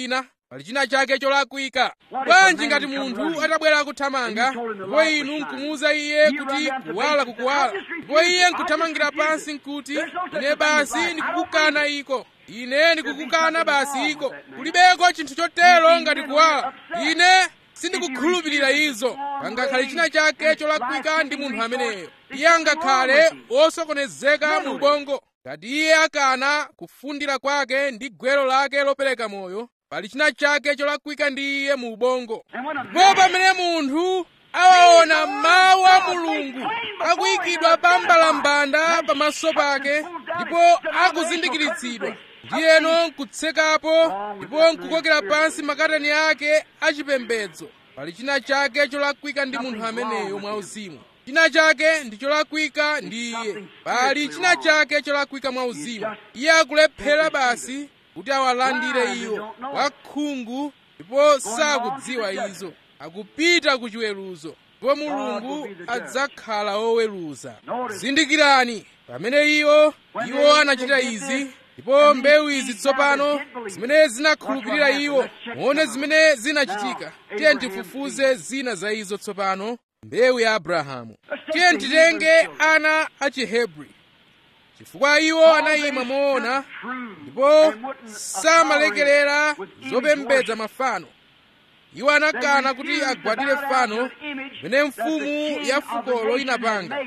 pali china chake cholakwika. Bwanji ngati munthu atabwera kuthamanga ndipo inu nkumuwuza iye kuti kuwala kukuwala, ndipo iye nkuthamangira pansi nkuti ine basi ndikukukana iko, ine ndikukukana basi iko, kulibeko chinthu chotero ngati kuwala, ine sindikukhulupirira izo. Pangakhale china chake cholakwika ndi munthu ameneyo. Iye angakhale wosokonezeka mu ubongo, ngati iye akana kufundira kwake ndi gwero lake lopereka moyo, pali china chake cholakwika ndi iye mu ubongo. Ndipo pamene munthu awaona mawu a Mulungu akuyikidwa pa mbalambanda pamaso pake ndipo akuzindikiritsidwa, ndiyeno nkutsekapo ndipo nkukokera pansi makatani ake achipembedzo, pali china chake cholakwika ndi munthu ameneyo mwauzimu. China chake ndi cholakwika ndi iye, pali china chake cholakwika mwauzimu. Iye akulephera basi kuti awalandire iwo, wakhungu ndipo sakudziwa izo, akupita ku chiweruzo, ndipo Mulungu adzakhala woweruza. Zindikirani, pamene iwo iwo anachita izi, ndipo mbewu izi tsopano zimene zinakhulupirira iwo, muone zimene zinachitika. Tiye tifufuze zina za izo tsopano. Mbewu ya Abrahamu. Tiye titenge ana a Chihebri, chifukwa iwo anayima moona ndipo samalekerera zopembedza mafano. Iwo anakana kuti agwadire fano limene mfumu ya fukolo inapanga.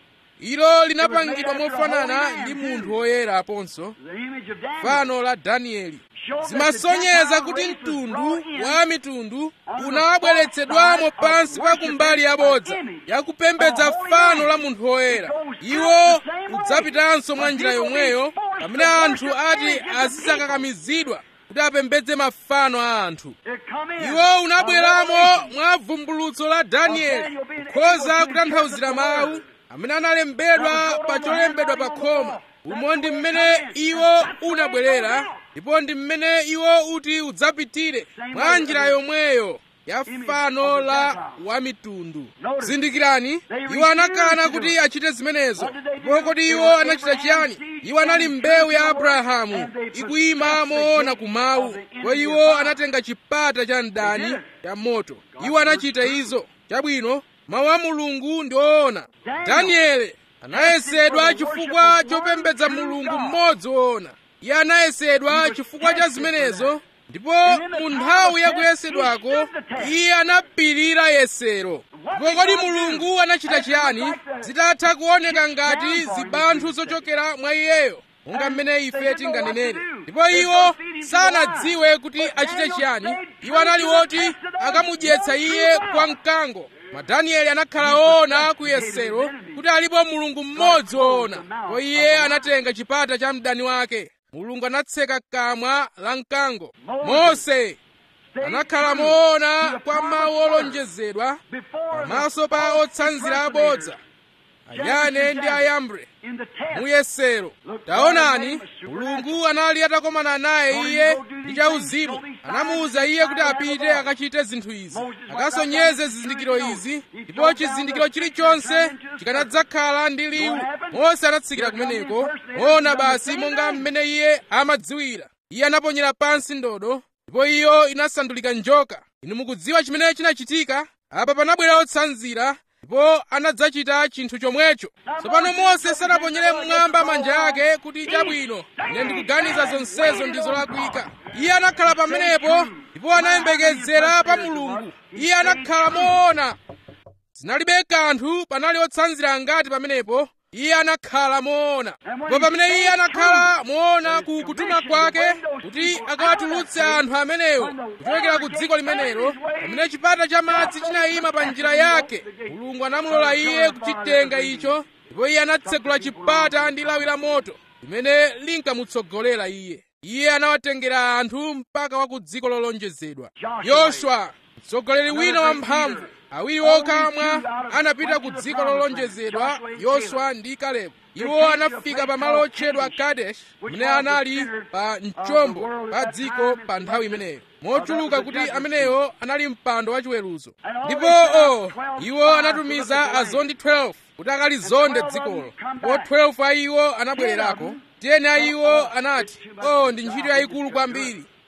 Ilo linapangidwa mofanana ndi munthu woyera aponso, fano la Danieli. Zimasonyeza kuti mtundu wa mitundu unawabweretsedwamo pansi pa kumbali yabodza yakupembedza fano la munthu woyera. Iwo udzapitanso mwa njira yomweyo pamene anthu ati azisakakamizidwa kuti apembedze mafano a anthu. Iwo unabweramo mwa vumbulutso la Danieli, kukhoza kutanthauzira mawu amene analembedwa pa cholembedwa pa khoma. Umo ndi mmene iwo unabwerera, ndipo ndi mmene iwo uti udzapitire mwa njira yomweyo ya fano la wamitundu. Zindikirani, iwo anakana kuti achite zimenezo. Ndipo kodi iwo anachita chiyani? Iwo anali mbewu ya Abrahamu ikuyima moona kumawu, ndipo iwo anatenga chipata cha mdani cha moto. Iwo anachita izo. Chabwino, mawu a Mulungu ndi oona. Danieli anayesedwa chifukwa chopembedza Mulungu mmodzi woona. Iye anayesedwa chifukwa cha zimenezo, ndipo mu nthawi ya kuyesedwako iye anapirira yesero. Ndipo kodi Mulungu anachita chiyani? Zitatha kuoneka ngati zibanthu zochokera mwa iyeyo, monga mmene ife tinganenere. Ndipo iwo sanadziwe kuti achite chiyani. Iwo anali woti akamudyetsa iye kwa mkango. Koma Danieli anakhala woona ku yesero kuti alipo Mulungu mmodzi woona. Ndipo iye anatenga chipata cha mdani wake. Mulungu anatseka kamwa la mkango. Mose anakhala moona kwa mawu olonjezedwa pamaso pa otsanzira abodza, Ayane ndi Ayambre mu yesero. Taonani, Mulungu anali atakomana naye iye ndi chauzimu. Anamuwuza iye kuti apite akachite zinthu izi, akasonyeze zizindikiro izi, ndipo chizindikiro chilichonse chikanadzakhala ndi liwu. Mose anatsikira kumeneko, ona basi monga mmene iye amadziwira. Iye anaponyera pansi ndodo, ndipo iyo inasandulika njoka. Inu mukudziwa chimene chinachitika? Apa panabwera otsanzira, ndipo anadzachita chinthu chomwecho. Tsopano Mose sanaponyere mmwamba manja ake kuti chabwino, ine ndikuganiza zonsezo ndi zolakwika. Iye anakhala pamenepo ndipo anayembekezera pa Mulungu. Iye anakhala moona. Zinalibe kanthu panali otsanzira ngati pamenepo. Iye anakhala moona. Ndipo pamene iye anakhala moona ku kutuma kwake kuti akawatulutse anthu amenewo kuchokera ku dziko limenelo, pamene chipata cha madzi chinayima pa njira yake, Mulungu anamulola iye kuchitenga icho, ndipo iye anatsegula chipata ndi lawi la moto limene linkamutsogolera iye. Iye anawatengera anthu mpaka wa ku dziko lolonjezedwa. Yoswa, mtsogoleri wina wamphamvu, awiri okha mwa anapita ku dziko lolonjezedwa, Yoswa ndi Kalebu. Iwo anafika pa malo otchedwa Kadesh, mene anali pa mchombo pa dziko pa nthawi imeneyo, mochuluka kuti ameneyo anali mpando wachiweruzo. Ndipo o iwo anatumiza azondi twelve kuti akalizonde dzikolo, ndipo twelve a iwo anabwererako. Tiyeni a iwo anati, o ndi ntchito yayikulu kwambiri,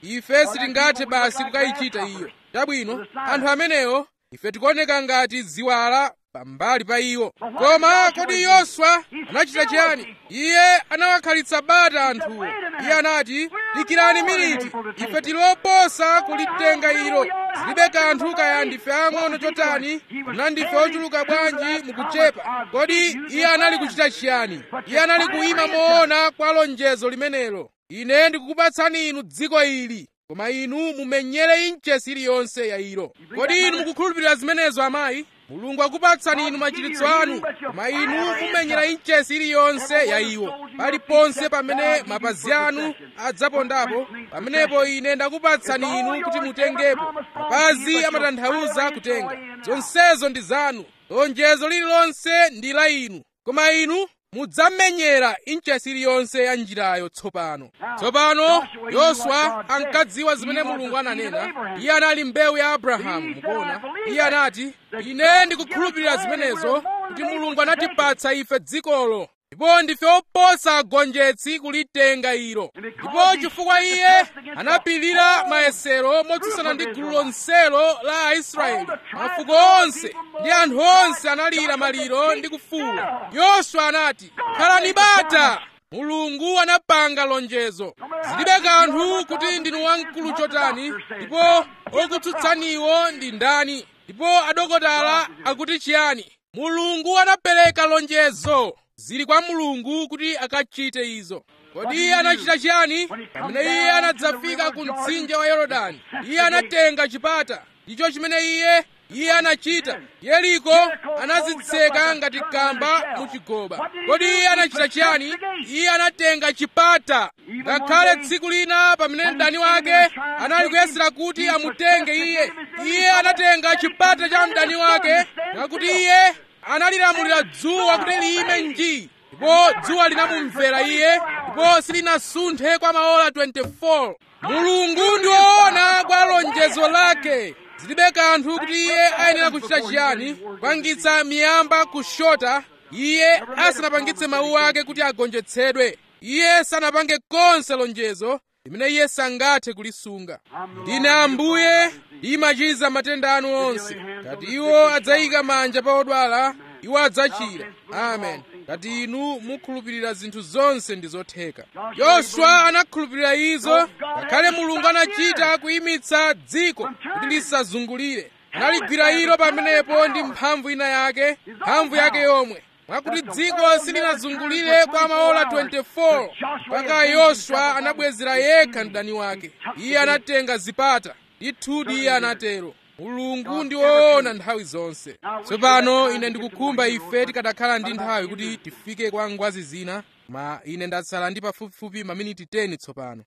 ife sitingathe basi kukayichita iyo. Chabwino, anthu amenewo ife tikuoneka ngati ziwala pambali pa iwo. Koma kodi Yoswa anachita chiyani? Iye anawakhalitsa bata anthuwo. Iye anati, dikirani miniti, ife tiloposa kulitenga ilo. Zilibe kanthu kaya ndife ang'ono chotani, kapena ndife ochuluka bwanji mukuchepa. Kodi iye anali kuchita chiyani? Iye anali kuyima moona kwa lonjezo limenelo. Ine ndikukupatsani inu dziko ili, koma inu mumenyere inchesi iliyonse ya ilo. Kodi inu mukukhulupirira zimenezo amayi? Mulungu akupatsani inu machiritso anu, koma inu mumenyera inchesi iliyonse ya iwo. Paliponse pamene mapazi anu adzapondapo, pamenepo ine ndakupatsani inu kuti mutengepo. Mapazi amatanthauza kutenga. Zonsezo ndi zanu. Lonjezo lililonse ndi la inu, koma inu mudzamenyera inchesi iliyonse ya njirayo tsopano. Tsopano Yoswa ankadziwa zimene Mulungu ananena. Iye anali mbewu ya Abrahamu, mukuona. Iye anati, ine ndikukhulupirira zimenezo, kuti Mulungu anatipatsa ife dzikolo, ndipo ndife oposa agonjetsi kulitenga ilo. Ndipo chifukwa iye anapirira mayesero motsutsana ndi gulu lonselo la Aisraeli, mafuko onse ndi anthu onse analira maliro ndi kufuwula. Yoswa anati, khalani bata, Mulungu anapanga lonjezo. Zilibe kanthu kuti ndinu wamkulu chotani, ndipo okutsutsaniwo ndi ndani, ndipo adokotala akuti chiyani. Mulungu anapereka lonjezo. Zili kwa Mulungu kuti akachite izo. Kodi iye anachita chiyani? Pamene iye anadzafika ku mtsinje wa Yorodani, iye anatenga chipata. Ndicho chimene iye iye anachita. Yeriko anazitseka ngati kamba mu chigoba. Kodi iye anachita chiyani? Iye anatenga chipata. Ngakhale tsiku lina pamene mdani wake anali kuyesera kuti amutenge iye, iye anatenga chipata cha mdani wake, ngakuti iye analilamulira dzuwa kuti liyime nji, ndipo dzuwa linamumvera iye, ndipo silinasunthe kwa maola ishirini na anayi. Mulungu ndi woona kwa lonjezo lake. Zilibe kanthu kuti iye ayenera kuchita chiyani, kupangitsa miyamba kushota, iye asanapangitse mawu ake kuti agonjetsedwe. Iye sanapange konse lonjezo limene iye sangathe kulisunga. Ndine Ambuye ndimachiza matenda anu onse. Ngati iwo adzayika manja pa odwala, iwo adzachira. Amen. Ngati inu mukhulupirira zinthu zonse ndi zotheka. Yoswa anakhulupirira izo, ngakhale Mulungu anachita kuyimitsa dziko kuti lisazungulire. Analigwira ilo pamenepo ndi mphamvu ina yake, mphamvu yake yomwe, mwakuti dziko silinazungulire kwa maola ishirini na anayi, mpaka Yoswa anabwezera yekha mdani wake. Iye anatenga zipata. Ndithudi iye anatero. Mulungu ndi woona nthawi zonse. Tsopano ine ndikukhumba ife tikadakhala ndi nthawi kuti tifike kwa ngwazi zina, ma ine ndatsala ndi pafupifupi maminiti khumi tsopano.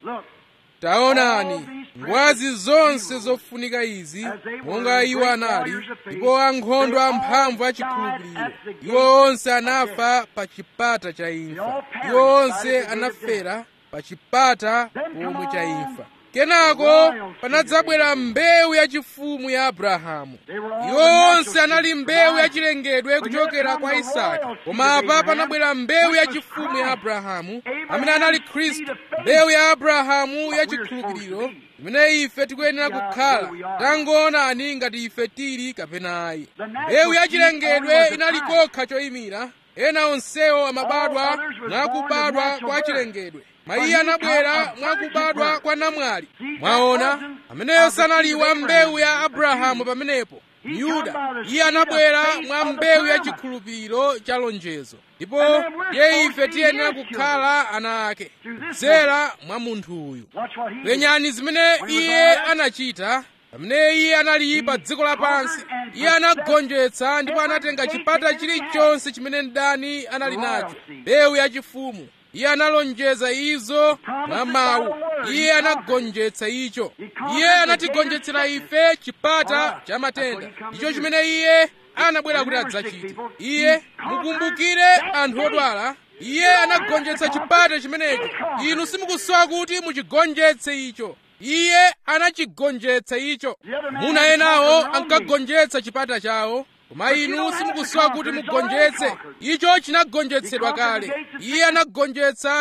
Taonani, ngwazi zonse zofunika izi, monga iwo anali, ndipo ankhondo amphamvu achikhulupiriro. Iwo onse anafa pa chipata cha imfa. Iwo onse anafera pa chipata pomwe cha imfa. Kenako panadzabwera mbewu yachifumu ya Abrahamu. Iwo onse anali mbewu yachilengedwe kuchokera kwa Isaka. Koma apa panabwera mbewu yachifumu ya Abrahamu, amene anali Khristu, mbewu ya Abrahamu yachikhulupiriro, imene ife tikuyenera kukhala. Tangoonani ngati ife tili kapena ayi. Mbewu yachilengedwe inali kokha choyimira, ena onsewo amabadwa mwakubadwa kwa chilengedwe. Mayi anabwera mwakubadwa kwa namwali. Mwaona, ameneyo sanali wa mbewu ya Abrahamu pamenepo. Yuda, iye anabwera mwa mbewu ya chikhulupiriro cha lonjezo. Ndipo ye ife tiyenera kukhala ana ake, kudzera mwa munthu uyu. Penyani zimene iye anachita. Pamene iye anali pa dziko lapansi, iye anagonjetsa ndipo anatenga chipata chilichonse chimene mdani anali nacho, mbewu yachifumu. Iye analonjeza izo mwa mawu. Iye anagonjetsa icho. Iye anatigonjetsera ife chipata cha matenda. Icho chimene iye anabwera kuti adzachite. Iye, mukumbukire anthu odwala, iye anagonjetsa chipata chimenecho. Inu simukusowa kuti muchigonjetse icho. Iye anachigonjetsa icho. Muna enawo ankagonjetsa chipata chawo, koma inu simukusowa kuti mugonjetse. Icho chinagonjetsedwa kale. Iye anagonjetsa zipata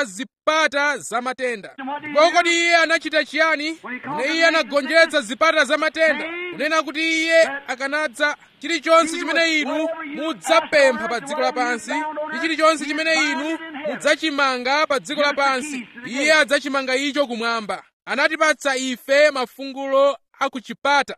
zipata za matenda. Ndipo kodi iye anachita chiyani? Ine iye anagonjetsa zipata za matenda, kunena kuti iye akanadza chilichonse chimene inu mudzapempha pa dziko lapansi ndi chilichonse chimene inu mudzachimanga pa dziko lapansi, iye adzachimanga icho kumwamba. Anatipatsa ife mafungulo akuchipata.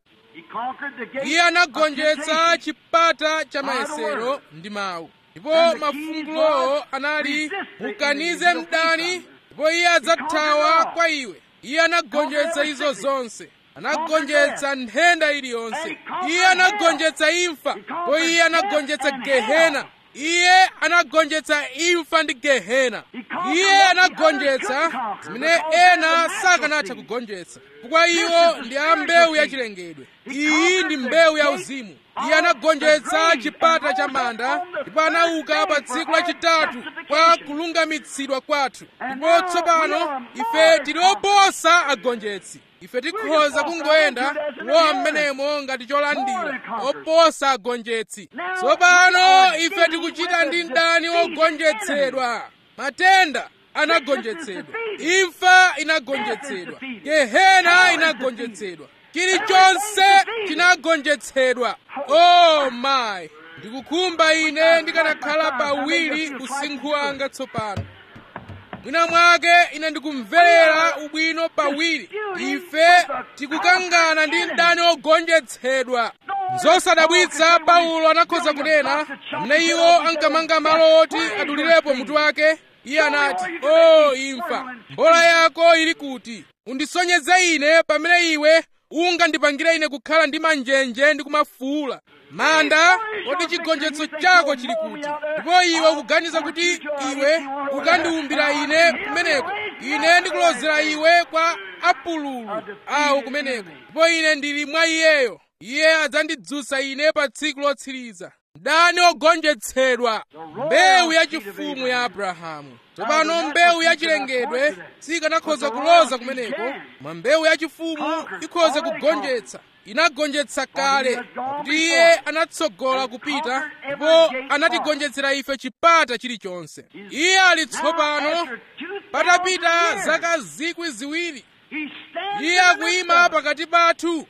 Iye anagonjetsa chipata cha mayesero ndi mawu. Ndipo mafungulowo anali mukanize mdani, ndipo iye adzathawa kwa iwe. Iye anagonjetsa izo zonse. Anagonjetsa nthenda iliyonse. Iye anagonjetsa imfa, ndipo iye anagonjetsa gehena. Iye anagonjetsa imfa ndi gehena. Iye anagonjetsa zimene ena sakanatha kugonjetsa, chifukwa iwo ndi a mbewu yachilengedwe. Iyi ndi mbewu ya uzimu. Iye anagonjetsa chipata cha manda, ndipo anauka pa tsiku lachitatu kwa kulungamitsidwa kwathu. Ndipo tsopano ife tili oposa agonjetsi. Ife tikhoza kungoyenda kulowa mmenemo ngati cholandira, oposa agonjetsi. Tsopano ife tikuchita ndi mdani wogonjetsedwa. Matenda anagonjetsedwa, imfa inagonjetsedwa, gehena inagonjetsedwa, chilichonse chinagonjetsedwa. Oh my, ndikukhumba ine ndikanakhala pawiri usinkhu wanga tsopano. Mwina mwake ine ndikumverera ubwino pawiri. Ife tikukangana ndi mdani wogonjetsedwa. Zosadabwitsa Paulo anakhoza kunena, amene iwo ankamanga malo oti adulirepo mutu wake, iye anati, o imfa, mbola yako ili kuti? Undisonyeze ine pamene iwe ungandipangire ine kukhala ndi manjenje ndi kumafuula. Manda, kodi chigonjetso chako chili kuti? Ndipo iwe ukuganiza kuti iwe ukandiumbira ine kumeneko. Ine ndikulozera iwe kwa apululu awo kumeneko, ndipo ine ndili mwa iyeyo. Iye adzandidzutsa ine pa tsiku lotsiriza. Mdani wogonjetsedwa, mbewu yachifumu ya Abrahamu. Tsopano mbewu yachilengedwe sikanakhoza kuloza kumeneko, mwa mbewu yachifumu ikhoza kugonjetsa. Inagonjetsa kale, pakuti iye anatsogola kupita, ndipo anatigonjetsera ife chipata chilichonse. Iye ali tsopano, patapita zaka zikwi ziwiri, iye akuyima pakati pathu,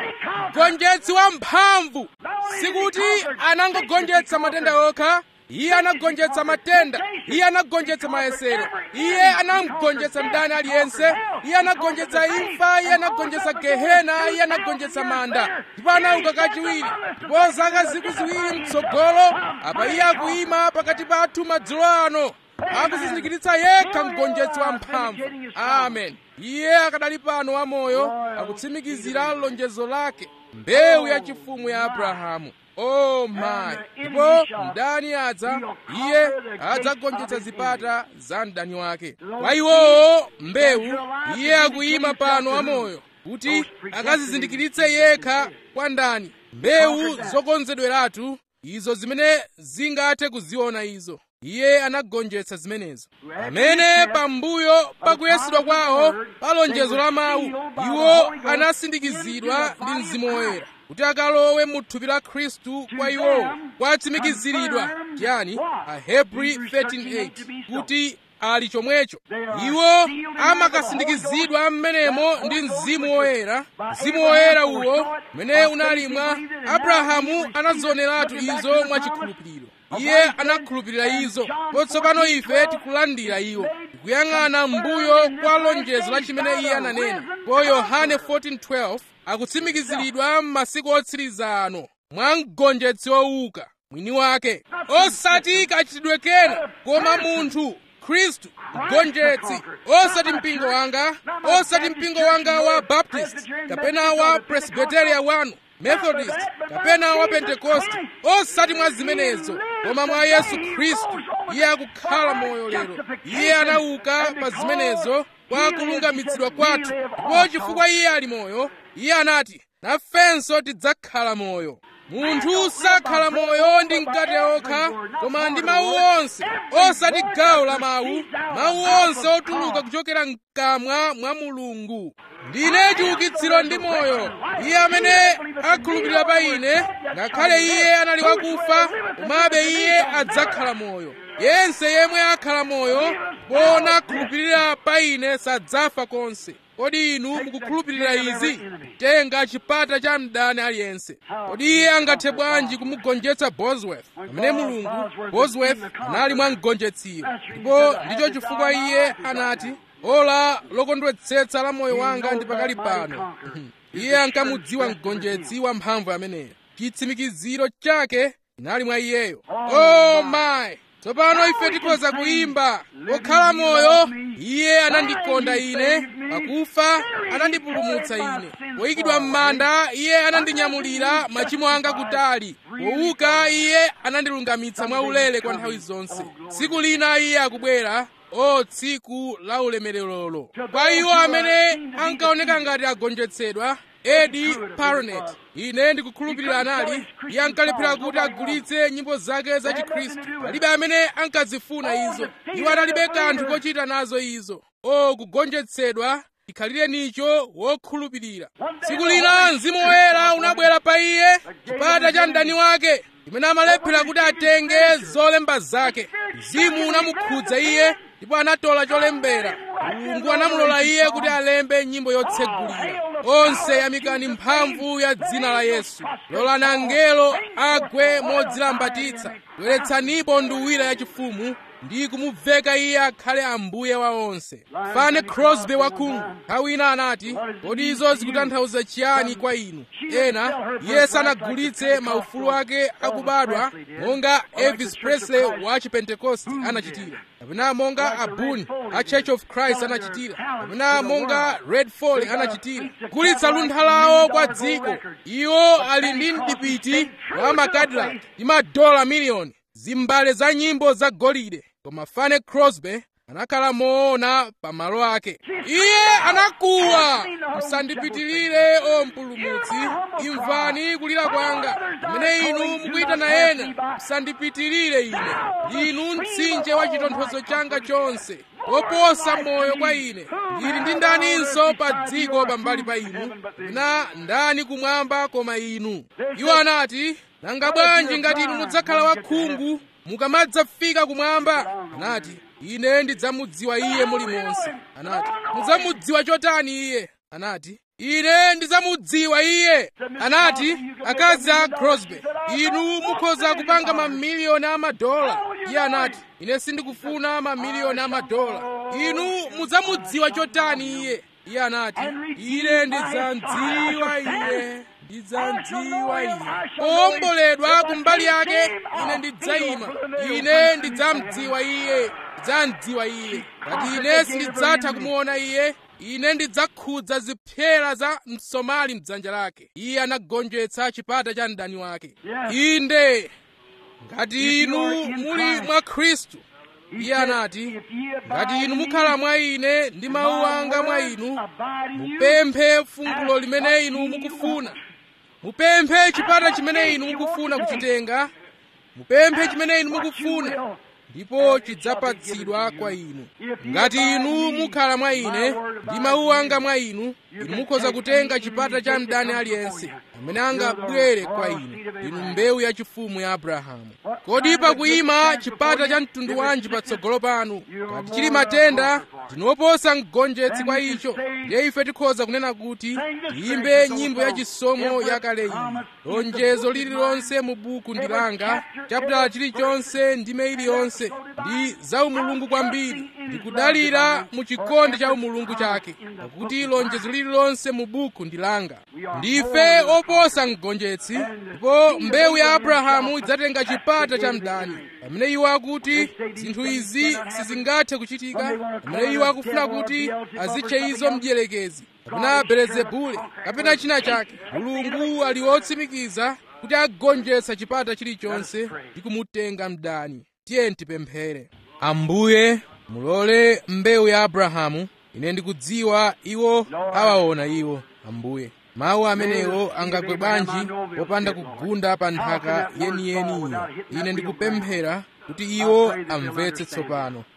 mgonjetsi wamphamvu. Sikuti anangogonjetsa matenda okha, iye anagonjetsa matenda, iye anagonjetsa mayesero, iye anagonjetsa mdani aliyense, iye anagonjetsa imfa, iye anagonjetsa gehena, iye anagonjetsa manda, ndipo anauka kachiwiri. Ndipo zaka zikwi ziwiri mtsogolo, apa iye akuyima pakati pathu madzulo ano, akuzizindikiritsa yekha mgonjetsi wamphamvu. Amen. Iye akadali pano wamoyo, akutsimikizira lonjezo lake, mbewu yachifumu ya Abrahamu. Oh my, ndipo mdani adza, iye adzagonjetsa zipata za mdani wake. Kwa iwowo mbewu, iye akuyima pano wamoyo kuti akazizindikiritse yekha kwa ndani. Mbewu zokonzedweratu, izo zimene zingathe kuziona izo. Iye anagonjetsa zimenezo. Amene pambuyo pakuyesedwa kwawo pa lonjezo la mawu, iwo anasindikizidwa ndi Mzimu Woyera kuti akalowe mu thupi la Khristu. Kwa iwowo kwatsimikiziridwa chiyani? Ahebri thirteen eight, kuti ali chomwecho. Iwo amakasindikizidwa mmenemo ndi Mzimu Woyera. Mzimu Woyera uwo umene unali mwa Abrahamu anazioneratu izo mwachikhulupiriro. Iye anakhulupirira izo, ndipo tsopano ife tikulandira iwo, tikuyang'ana mbuyo kwa lonjezo la chimene iye ananena. Po Yohane fourteen twelve akutsimikiziridwa m'masiku otsiriza ano mwa mgonjetsi wouka, mwini wake. Osati kachitidwe kena, koma munthu, Khristu mgonjetsi. Osati mpingo wanga, osati mpingo wanga wa Baptist, kapena wa Presbyteria wanu, Methodist, kapena wa Pentecost. Osati mwa zimenezo, koma mwa Yesu Khristu. Iye akukhala moyo lero. Iye anauka pa zimenezo kwa kulungamitsidwa kwathu. Ndipo chifukwa iye ali moyo, iye anati, nafenso tidzakhala moyo. Munthu sakhala moyo ndi mkate okha, koma ndi mawu onse, osati gawo la mawu, mawu onse otuluka kuchokera mkamwa mwa Mulungu. Ndine chiukitsiro ndi moyo. Iye amene akhulupirira pa ine, ngakhale iye anali wakufa, komabe iye adzakhala moyo. yense yemwe akhala moyo pona khulupirira pa ine sadzafa konse. Kodi inu mukukhulupirira izi? Tenga chipata cha mdani aliyense. Kodi iye angathe bwanji kumugonjetsa Bosworth pamene Mulungu Bosworth anali mwamgonjetsiyo? Ndipo ndicho chifukwa iye anati, ola lokondwetsetsa la moyo wanga ndi pakali pano. Iye ankamudziwa mgonjetsi wamphamvu ameneyo. Chitsimikiziro chake inali mwa iyeyo. Oh my! Tsopano ife tikhoza kuyimba, okhala moyo iye anandikonda ine, pakufa anandipulumutsa ine, poyikidwa m'manda iye anandinyamulira machimo anga kutali, powuka iye anandilungamitsa mwaulere kwa nthawi zonse. Tsiku lina iye akubwera, o tsiku la ulemerero. Kwa iwo amene ankaoneka ngati agonjetsedwa, Eddie Parnett, ine ndikukhulupirira anali, iye ankalephera kuti agulitse nyimbo zake za Chikhristu. Palibe amene ankazifuna izo. Iwo analibe kanthu kochita nazo izo. O kugonjetsedwa, ikhalire nicho wokhulupirira. Tsiku lina Mzimu Woyera unabwera pa iye, chipata cha mdani wake, imene amalephera kuti atenge zolemba zake. Mzimu unamukhudza iye, ndipo anatola cholembera. Mulungu anamulola iye kuti alembe nyimbo yotsegulira. Onse yamikani mphamvu ya dzina la Yesu. Lolani angelo agwe modzilambatitsa. Bweretsanipo nduwira yachifumu ndi kumuveka iye akhale ambuye wa onse. Fanny Crosby wakhungu nthawi ina anati, kodi izo zikutanthauza chiyani kwa inu? Ena, iye sanagulitse maufulu ake akubadwa monga Elvis Presley wa Chipentekoste anachitira, kapena monga Abuni a Church of Christ anachitira, kapena monga Red Foley anachitira, gulitsa luntha lawo kwa dziko. Iwo ali ndi mdipiti wa makadilaki ndi madola miliyoni, zimbale za nyimbo za golide. Koma Fanny Crosby anakhala moona pa malo ake. Iye anakuwa, musandipitirire o mpulumutsi, imvani kulira kwanga. Pamene inu mukuyitana ena, musandipitirire ine. Inu mtsinje wa chitonthozo changa chonse, woposa moyo kwa ine. Ndili ndi ndaninso pa dziko pambali pa inu, na ndani kumwamba koma inu? Iwo anati, nanga bwanji ngati inu mudzakhala wakhungu mukamadzafika kumwamba? Anati, ine ndidzamudziwa iye mulimonse. Anati, mudzamudziwa chotani iye? Anati, ine ndidzamudziwa iye. Anati, akazi a Crosby, inu mukhoza kupanga mamiliyoni amadola. Iye anati, ine sindikufuna mamiliyoni amadola. Inu mudzamudziwa chotani iye? Iye anati, ine ndidzamudziwa iye. Ndidzamudziwa iye. Owomboledwa kumbali yake, ine ndidzayima. Ine ndidzamudziwa iye. Ndidzamudziwa iye. Ngati ine sindidzatha kumuona iye, ine ndidzakhudza zipyera za msomali mdzanja lake. Iye anagonjetsa chipata cha mdani wake. Inde, ngati inu muli mwa Khristu, iye anati, ngati inu mukhala mwa ine ndi mawu anga mwa inu, mupemphe fungulo limene inu mukufuna. Mupemphe chipata chimene inu mukufuna kuchitenga. Mupemphe chimene inu mukufuna, ndipo chidzapatsidwa kwa inu. Ngati inu mukhala mwa ine ndi mawu anga mwa inu, inu mukhoza kutenga chipata cha mdani aliyense amene angabwere kwa inu, inu mbewu yachifumu ya Abrahamu. Kodi pakuyima chipata cha mtundu wanji patsogolo panu? Ngati chili matenda, ndinoposa mgonjetsi kwa icho. Ndiye ife tikhoza kunena kuti tiyimbe nyimbo yachisomo yakale iyi. Lonjezo lililonse mu buku ndilanga, chapitala chilichonse ndime iliyonse ndi za umulungu kwambiri, ndikudalira mu chikondi cha umulungu chake, pakuti lonjezo lililonse mu buku ndilanga. Ndife oposa mgonjetsi, ndipo mbewu ya Abrahamu idzatenga chipata cha mdani. Pamene iwo akuti zinthu izi sizingathe kuchitika, pamene iwo akufuna kuti azitche izo mdierekezi, kapena Belezebule, kapena china chake, Mulungu ali wotsimikiza kuti agonjetsa chipata chilichonse ndi kumutenga mdani. Tiyeni tipemphere. Ambuye, mulole mbewu ya Abrahamu, ine ndikudziwa iwo awaona iwo, Ambuye. Mawu amenewo angagwe bwanji popanda kugunda pa nthaka yeniyeni iyo. Ine ndikupemphera kuti iwo amvetse tsopano.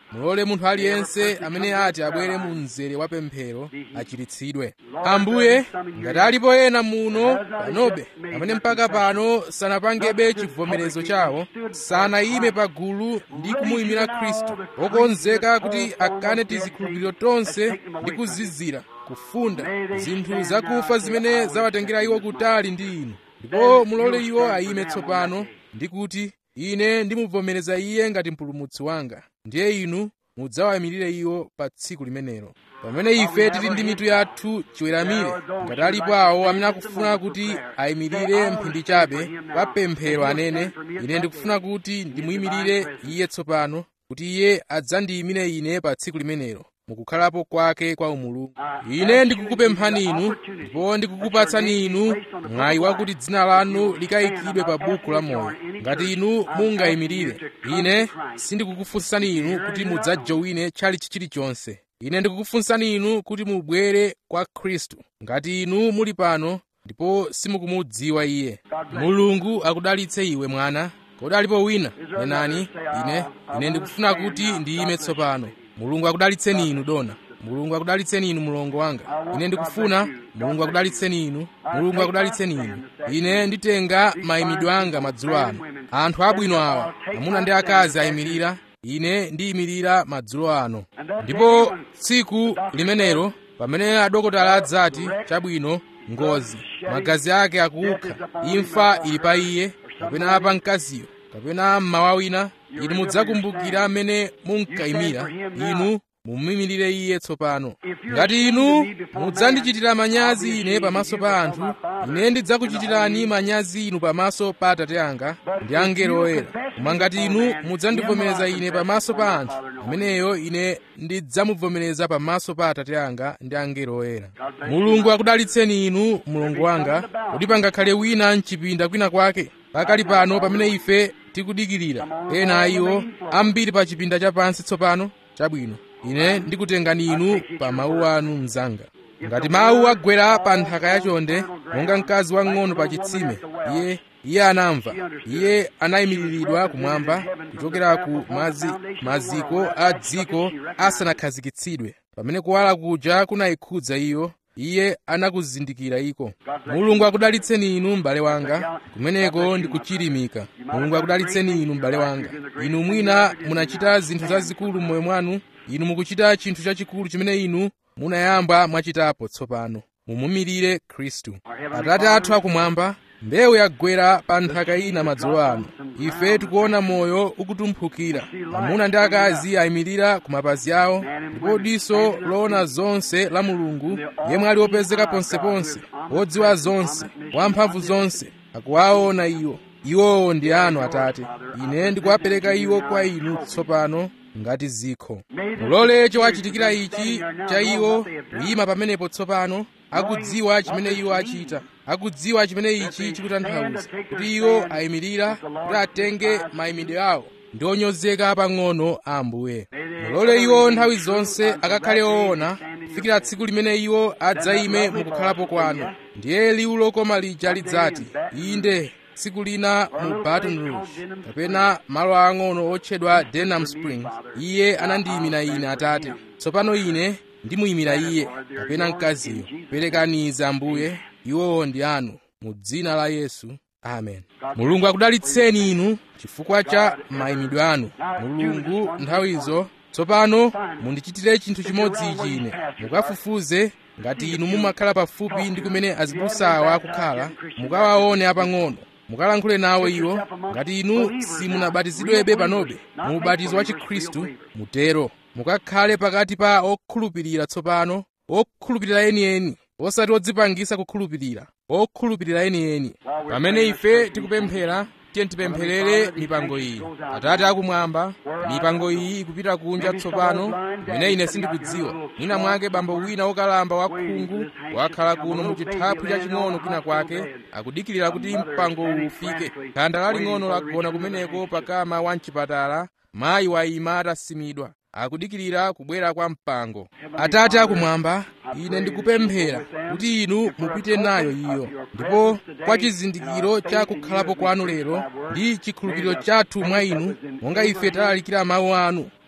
mulole munthu aliyense amene ati abwere mu mzere wa pemphero achiritsidwe. Ambuye, ngati alipo ena muno panobe amene mpaka pano sanapangebe chivomerezo chawo, sanayime pagulu ndi kumuyimira Khristu, okonzeka kuti akane tizikhulupiriro tonse ndi kuzizira, kufunda zinthu zakufa zimene zawatengera iwo kutali ndi inu, ndipo mulole iwo ayime tsopano ndi kuti, ine ndimuvomereza iye ngati mpulumutsi wanga, ndiye inu mudzawayimirire iwo pa tsiku limenelo. Pamene ife tili ndi mitu yathu chiweramire, ngati alipo awo amene akufuna kuti ayimirire mphindi chabe pa pemphero anene, ine ndikufuna kuti ndimuyimirire iye tsopano, kuti iye adzandiyimire ine pa tsiku limenelo mukukhalapo kwake kwa umulungu. Ine ndikukupemphani inu ndipo ndikukupatsani inu mwayi wakuti dzina lanu likayikidwe pa buku la moyo. Ngati inu mungayimirire, ine sindikukufunsani inu kuti mudzajowine chalichi chilichonse. Ine ndikukufunsani inu kuti mubwere kwa Khristu ngati inu muli pano ndipo simukumudziwa iye. Mulungu akudalitse iwe mwana. Kodi alipo wina? Nenani, ine ine ndikufuna kuti ndiyime tsopano. Mulungu akudalitseni inu dona. Mulungu akudalitseni inu mlongo wanga. Ine ndikufuna Mulungu akudalitseni inu. Mulungu akudalitseni inu. Ine nditenga mayimidwe anga madzulo ano. Anthu abwino awa, amuna ndi akazi ayimirira, ine ndiyimirira madzulo ano. Ndipo tsiku limenelo pamene adokotala adzati, chabwino, ngozi, magazi ake akukha, imfa ili pa iye, kapena pa mkaziyo, kapena mmawa wina, inu mudzakumbukira amene munkayimira, inu mumuyimirire iye tsopano. Ngati inu mudzandichitira manyazi ine pamaso pa anthu, ine ndidzakuchitirani manyazi inu pamaso pa Atate anga ndi angelo oyera. Koma ngati inu mudzandivomereza ine pamaso pa anthu, ameneyo ine ndidzamuvomereza pamaso pa Atate anga ndi angelo oyera. Mulungu akudalitseni inu mlongo wanga. Kodi pangakhale wina mchipinda kwina kwake pakali pano pamene ife tikudikirira? Ena ayiwo ambiri pa chipinda chapansi tsopano. Chabwino, ine ndikutengani inu pa mawu anu mnzanga. Ngati mawu agwera pa nthaka yachonde, monga mkazi wang'ono pa chitsime, iye iye anamva, iye anayimiriridwa kumwamba kuchokera ku mazi, maziko a dziko asanakhazikitsidwe. Pamene kuwala kuja kunayikhudza iyo, iye anakuzindikira iko. Mulungu akudalitseni inu m'bale wanga. Kumeneko ndikuchirimika. Mulungu akudalitseni inu m'bale wanga. Inu mwina munachita zinthu zazikulu m'moyo mwanu. Inu mukuchita chinthu chachikulu chimene inu munayamba mwachitapo tsopano. Mumumirire Khristu. Atate athu akumwamba, mbewu yagwera pa nthaka ina madzulo ano. Ife tikuona moyo ukutumphukira. Amuna ndi akazi ayimirira ku mapazi awo, ndipo diso loona zonse la Mulungu, yemwe ali wopezeka ponseponse, wodziwa zonse, wamphamvu zonse, akuwaona iwo. Iwowo ndi anu Atate. Ine ndikuwapereka iwo kwa inu tsopano ngati zikho. Mulole chowachitikira ichi cha iwo kuyima pamenepo tsopano, akudziwa chimene iwo achita, akudziwa chimene ichi chikutanthauza, kuti iwo ayimirira kuti atenge mayimidwe awo ndi onyozeka pang'ono a Ambuye. Mulole iwo nthawi zonse akakhale oona kufikira tsiku limene iwo adzayime mukukhalapo kwanu. Ndiye liwu lokoma lija lidzati, inde, tsiku lina mu Baton Rouge, kapena malo ang'ono otchedwa Denham Springs, iye anandiyimira ine Atate. Tsopano ine ndimuyimira iye, kapena mkaziyo. Perekani izi Ambuye, iwowo ndi anu, mu dzina la Yesu. Amen. Mulungu akudalitseni inu chifukwa cha mayimidwe anu. Mulungu nthawizo, tsopano mundichitire chinthu chimodzi ichi ine. Mukafufuze ngati inu mumakhala pafupi ndi kumene azibusa awa akukhala, mukawaone apang'ono. Mukalankhule nawo iwo. Ngati inu simunabatizidwebe panobe mu ubatizo wa Chikhristu, mutero. Mukakhale pakati pa okhulupirira tsopano, okhulupirira enieni, osati odzipangisa kukhulupirira, okhulupirira enieni. Pamene ife tikupemphera, tiye tipempherere mipango iyi. Atate akumwamba, mipango iyi ikupita kunja tsopano, imene ine sindikudziwa. Mwina mwake bambo wina wokalamba wakhungu wakhala kuno mu chithaphwi chaching'ono kwina kwake, akudikirira kuti mpango ufike. Khanda laling'ono lagona kumeneko pakama wa mchipatala, mayi wayima atasimidwa, akudikirira kubwera kwa mpango. Atate akumwamba, ine ndikupemphera kuti inu mupite nayo iyo, ndipo kwa chizindikiro cha kukhalapo kwanu lero ndi chikhulupiriro chathu mwa inu, monga ife talalikira mawu anu,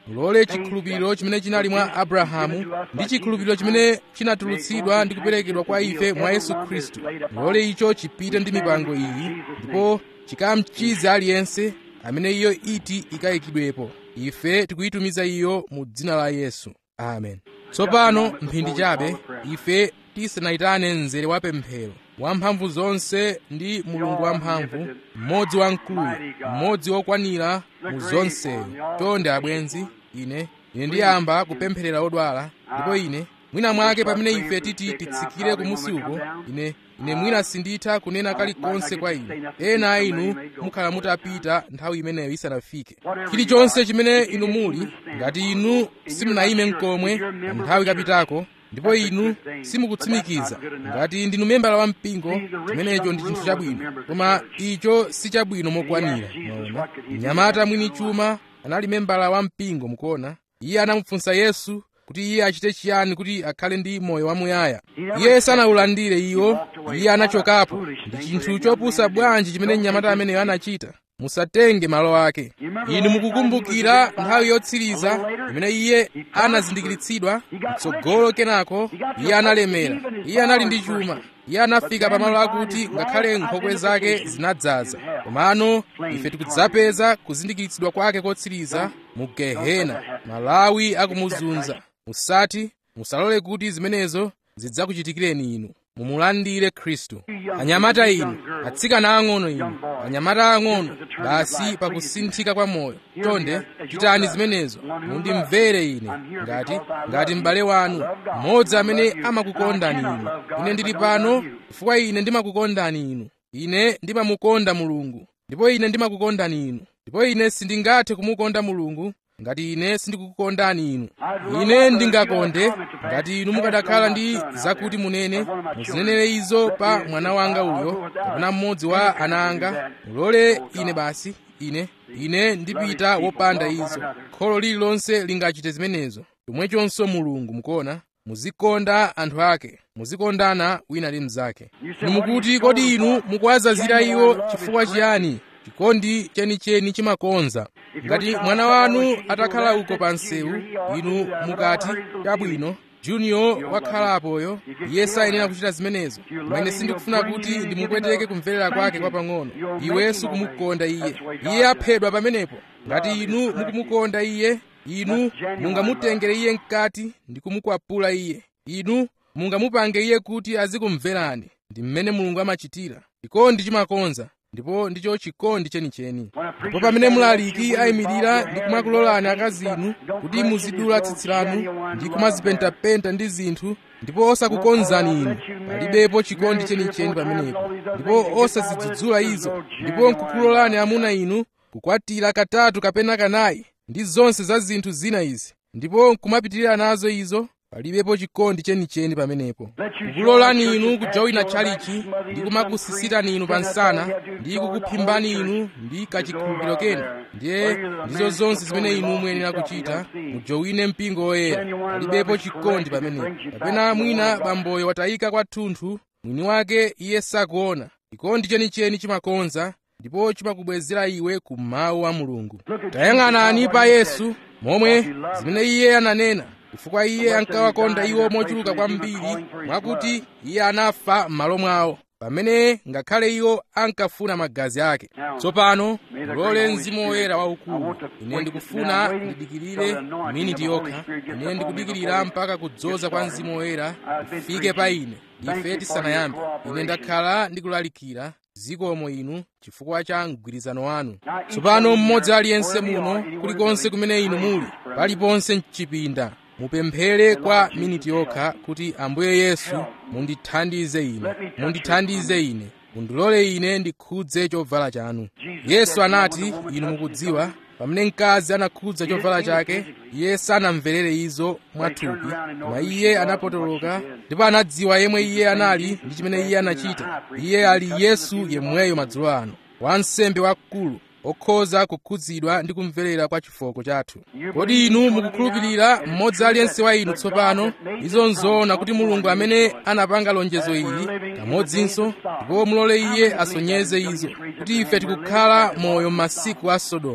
mulole chikhulupiriro chimene chinali mwa Abrahamu ndi chikhulupiriro chimene chinatulutsidwa ndi kuperekedwa kwa ife mwa Yesu Khristu, mulole icho chipite ndi mipango iyi ndipo chikamchize aliyense amene iyo iti ikayikidwepo. Ife tikuyitumiza iyo mu dzina la Yesu, amen. Tsopano mphindi chabe ife tisanayitane mzere wa pemphero wamphamvu zonse ndi Mulungu wamphamvu, mmodzi wamkulu, mmodzi wokwanira mu zonseyo. Chonde abwenzi, ine ine ndiyamba kupempherera odwala, ndipo ine mwina mwake pamene ife titi titsikire kumusi uko, ine ine mwina sinditha kunena kalikonse kwa inu. Ena a inu mukhala mutapita nthawi imeneyo isanafike. Chilichonse chimene inu muli, ngati inu simunayime mkomwe nthawi kapitako ndipo inu simukutsimikiza ngati ndinu membala wa mpingo, chimenecho ndi chinthu chabwino, koma icho si chabwino mokwanira. Mwaona, mnyamata mwini chuma anali membala wa mpingo, mukuona. Iye anamufunsa Yesu kuti iye achite chiyani kuti akhale ndi moyo wamuyaya. Iye sanaulandire iwo, iye anachokapo. Ndi chinthu chopusa bwanji chimene mnyamata ameneyo anachita. Musatenge malo ake. Inu mukukumbukira nthawi yotsiriza imene iye anazindikiritsidwa mtsogolo, kenako iye analemera, iye anali ndi chuma, iye anafika pamalo akuti ngakhale nkhokwe zake zinadzaza. Komano ife tikudzapeza kuzindikiritsidwa kwake kotsiriza mu Gehena, malawi akumuzunza. Musati musalole kuti zimenezo zidzakuchitikireni inu. Mumulandire Khristu. Anyamata inu, atsikana ang'ono inu, anyamata ang'ono basi pakusinthika kwa moyo, chonde chitani zimenezo. Mundimvere ine ngati ngati m'bale wanu, mmodzi amene amakukondani inu. Ine ndili pano chifukwa ine ndimakukondani inu. Ine ndimamukonda Mulungu, ndipo ine ndimakukondani inu. Ndipo ine sindingathe kumukonda Mulungu ngati ine sindikukukondani inu. Ine ndingakonde ngati inu mukanakhala ndi zakuti munene, muzinenere izo pa mwana wanga uyo kapena mmodzi wa ana anga. Mulole ine basi, ine ine ndipita wopanda izo. Kholo lililonse lingachite zimenezo. Chomwechonso Mulungu, mukuona, muzikonda anthu ake, muzikondana wina ndi mnzake. Inu mukuti kodi inu mukuwazazira iwo chifukwa chiyani? Chikondi chenicheni chimakonza. Ngati mwana wanu atakhala uko pa msewu, inu mukati chabwino, Junior wakhalapoyo, iye sayenera kuchita zimenezo. Ine sindikufuna kuti ndimupweteke kumverera kwake kwa pang'ono. Iwe sukumukonda iye, iye aphedwa pamenepo. Ngati inu mukumukonda iye, inu mungamutengere iye mkati ndi kumukwapula iye. Inu mungamupange iye kuti azikumverani. Ndi mmene Mulungu amachitira. Chikondi chimakonza, ndipo ndicho chikondi chenicheni. Ndipo pamene mlaliki ayimirira ndi kumakulolani akazi inu kuti muzidula tsitsi lanu ndi kumazipentapenta ndi zinthu, ndipo osakukonzani inu, palibepo chikondi chenicheni pamenepo. Ndipo osazidzudzula izo, ndipo nkukulolani amuna inu kukwatira katatu kapena kanayi ndi zonse za zinthu zina izi, ndipo nkumapitirira nazo izo, palibepo chikondi chenicheni pamenepo. Kukulolani inu kujowina tchalichi ndi kumakusisitani inu pansana ndi kukuphimbani inu ndi kachikhulupiriro kenu, ndiye ndizo zonse zimene inu muyenera kuchita, mujowine mpingo woyera. Palibepo chikondi pamenepo. Kapena mwina bamboyo watayika kwathunthu, mwini wake iye sakuona. Chikondi chenicheni chimakonza, ndipo chimakubwezera iwe ku mawu a Mulungu. Tayang'anani pa Yesu, momwe zimene iye ananena, chifukwa iye ankawakonda iwo mochuluka kwambiri, mwakuti iye anafa m'malo mwawo, pamene ngakhale iwo ankafuna magazi ake. Tsopano mulole Mzimu Woyera waukulu. Ine ndikufuna ndidikirire miniti yokha. Ine ndikudikirira mpaka kudzoza kwa Mzimu Woyera kufike pa ine, ife tisanayambe. Ine ndakhala ndikulalikira zikomo inu chifukwa cha mgwirizano wanu. Tsopano mmodzi aliyense muno, kulikonse kumene inu muli, paliponse mchipinda, mupemphere kwa miniti yokha kuti Ambuye Yesu mundithandize ine, mundithandize ine, mundilole ine ndikhudze chovala chanu. Yesu anati, inu mukudziwa, pamene mkazi anakhudza chovala chake, iye sanamverere izo mwathupi, koma iye anapotoloka ndipo anadziwa yemwe iye anali ndi chimene iye anachita. Iye ali Yesu yemweyo madzulo ano, wansembe wamkulu, okhoza kukhudzidwa ndi kumverera kwa chifoko chathu. Kodi inu mukukhulupirira mmodzi aliyense wa inu tsopano izo nzoona kuti Mulungu amene anapanga lonjezo ili kamodzinso, ndipo mulole iye asonyeze izo, kuti ife tikukhala moyo m'masiku a Sodomu,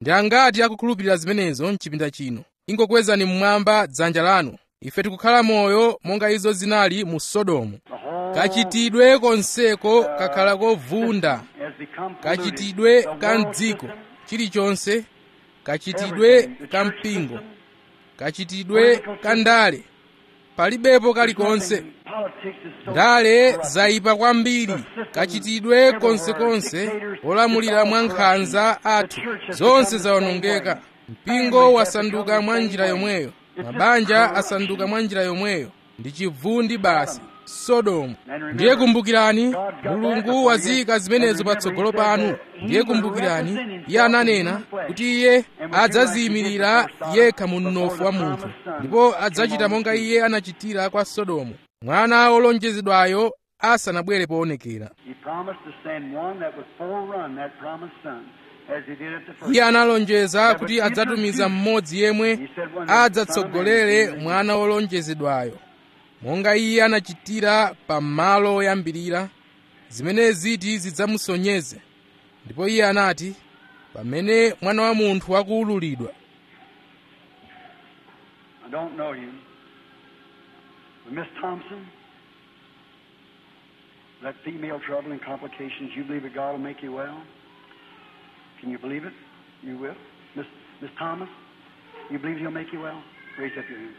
ndi angati akukhulupirira zimenezo m'chipinda chino? Ingokwezani mmwamba dzanja lanu. Ife tikukhala moyo monga izo zinali mu Sodomu. Kachitidwe konseko kakhala kovunda, kachitidwe ka mdziko chilichonse, kachitidwe ka mpingo, kachitidwe ka ndale, palibepo kalikonse. Ndale zayipa kwambiri, kachitidwe konsekonse, olamulira mwa nkhanza athu zonse zawonongeka. Mpingo wasanduka mwa njira yomweyo, mabanja asanduka mwa njira yomweyo, ndi chivundi basi. Sodomu. Ndiye kumbukirani, Mulungu waziyika zimenezo patsogolo panu. Ndiye kumbukirani, Iye ananena kuti Iye adzaziyimirira yekha mu mnofu wa munthu, ndipo adzachita monga Iye anachitira kwa Sodomu, mwana wolonjezedwayo asanabwere poonekera. Iye analonjeza kuti adzatumiza mmodzi yemwe adzatsogolere mwana wolonjezedwayo, monga Iye anachitira pa malo oyambirira, zimene ziti zidzamusonyeze. Ndipo Iye anati, pamene mwana wa munthu akuwululidwa. I don't know you, but Miss Thompson, that female trouble and complications, you believe that God will make you well? Can you believe it? You will? Miss, Miss Thomas, you believe He'll make you well? Raise up your hands.